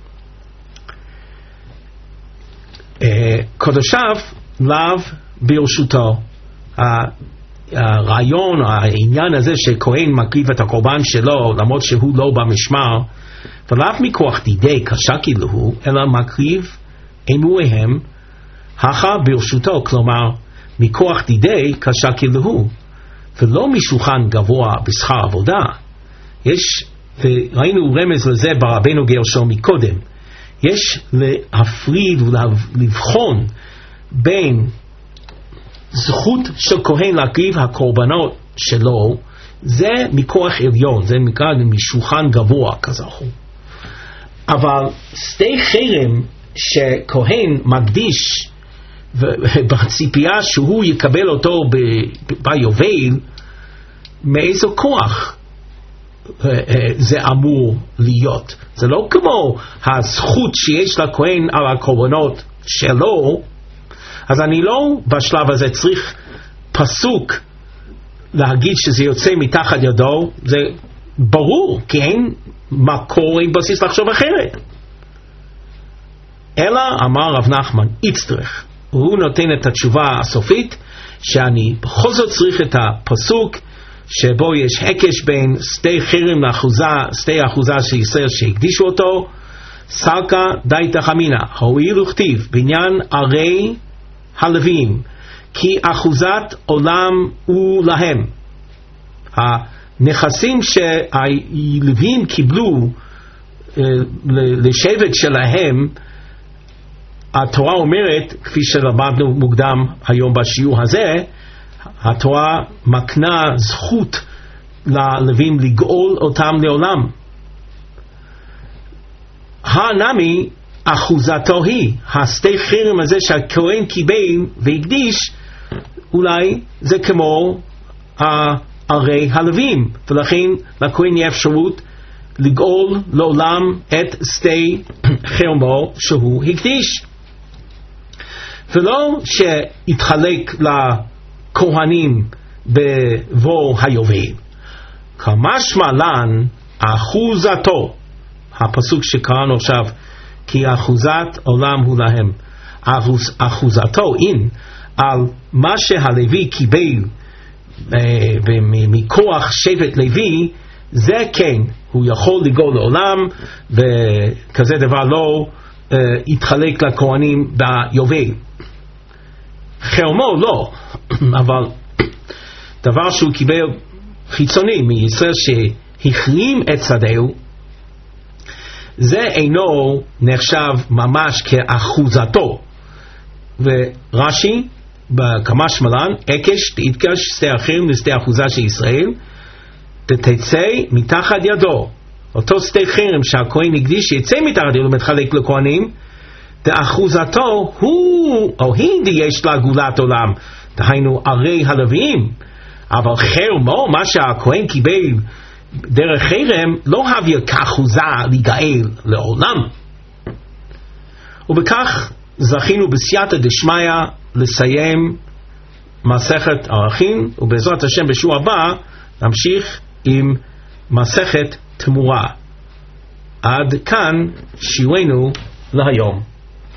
קודשיו לאו ברשותו. הרעיון, העניין הזה שכהן מקריב את הקורבן שלו למרות שהוא לא במשמר, ולאו מכוח דידי כשקיל לו, אלא מקריב אמוריהם הכא ברשותו, כלומר מכוח דידי כשקיל לו, ולא משולחן גבוה בשכר עבודה. יש, וראינו רמז לזה ברבנו גרשום מקודם, יש להפריד ולבחון בין זכות של כהן להקריב הקורבנות שלו, זה מכוח עליון, זה נקרא משולחן גבוה כזכו. אבל שדה חרם שכהן מקדיש בציפייה שהוא יקבל אותו ביובל, מאיזה כוח זה אמור להיות? זה לא כמו הזכות שיש לכהן על הקורבנות שלו. אז אני לא בשלב הזה צריך פסוק להגיד שזה יוצא מתחת ידו, זה ברור, כי אין מקור, אין בסיס לחשוב אחרת. אלא אמר רב נחמן, יצטרך, הוא נותן את התשובה הסופית, שאני בכל זאת צריך את הפסוק שבו יש הקש בין שתי חרם לאחוזה, שתי האחוזה של ישראל שהקדישו אותו. סלקה די תחמינה, הואיל וכתיב בעניין ערי הלוויים, כי אחוזת עולם הוא להם. הנכסים שהלוויים קיבלו לשבט שלהם, התורה אומרת, כפי שלמדנו מוקדם היום בשיעור הזה, התורה מקנה זכות ללוויים לגאול אותם לעולם. הנמי אחוזתו היא, השתי חרם הזה שהכהן קיבל והקדיש, אולי זה כמו ערי הלוויים, ולכן לכהן יהיה אפשרות לגאול לעולם את שתי חרמו שהוא הקדיש. ולא שיתחלק לכהנים בבוא היובל. כמשמע לן אחוזתו, הפסוק שקראנו עכשיו, כי אחוזת עולם הוא להם, אחוז, אחוזתו אין על מה שהלוי קיבל אה, מכוח שבט לוי, זה כן, הוא יכול לגאול לעולם, וכזה דבר לא אה, יתחלק לכהנים ביובל. חרמו לא, אבל דבר שהוא קיבל חיצוני מישראל שהחרים את שדהו, זה אינו נחשב ממש כאחוזתו. ורש"י בכמשמע לן, הקש תתקש שתי אחים לשתי אחוזה של ישראל, תצא מתחת ידו. אותו שתי חרם שהכהן הקדיש שיצא מתחת ידו מתחלק לכהנים, ואחוזתו הוא או היא יש לה גאולת עולם, דהיינו ערי הלוויים. אבל חרמו, מה שהכהן קיבל דרך חרם, לא הביא כאחוזה לגאל לעולם. ובכך זכינו בסייעתא דשמיא לסיים מסכת ערכין, ובעזרת השם בשיעור הבא נמשיך עם מסכת תמורה. עד כאן שיעורנו להיום.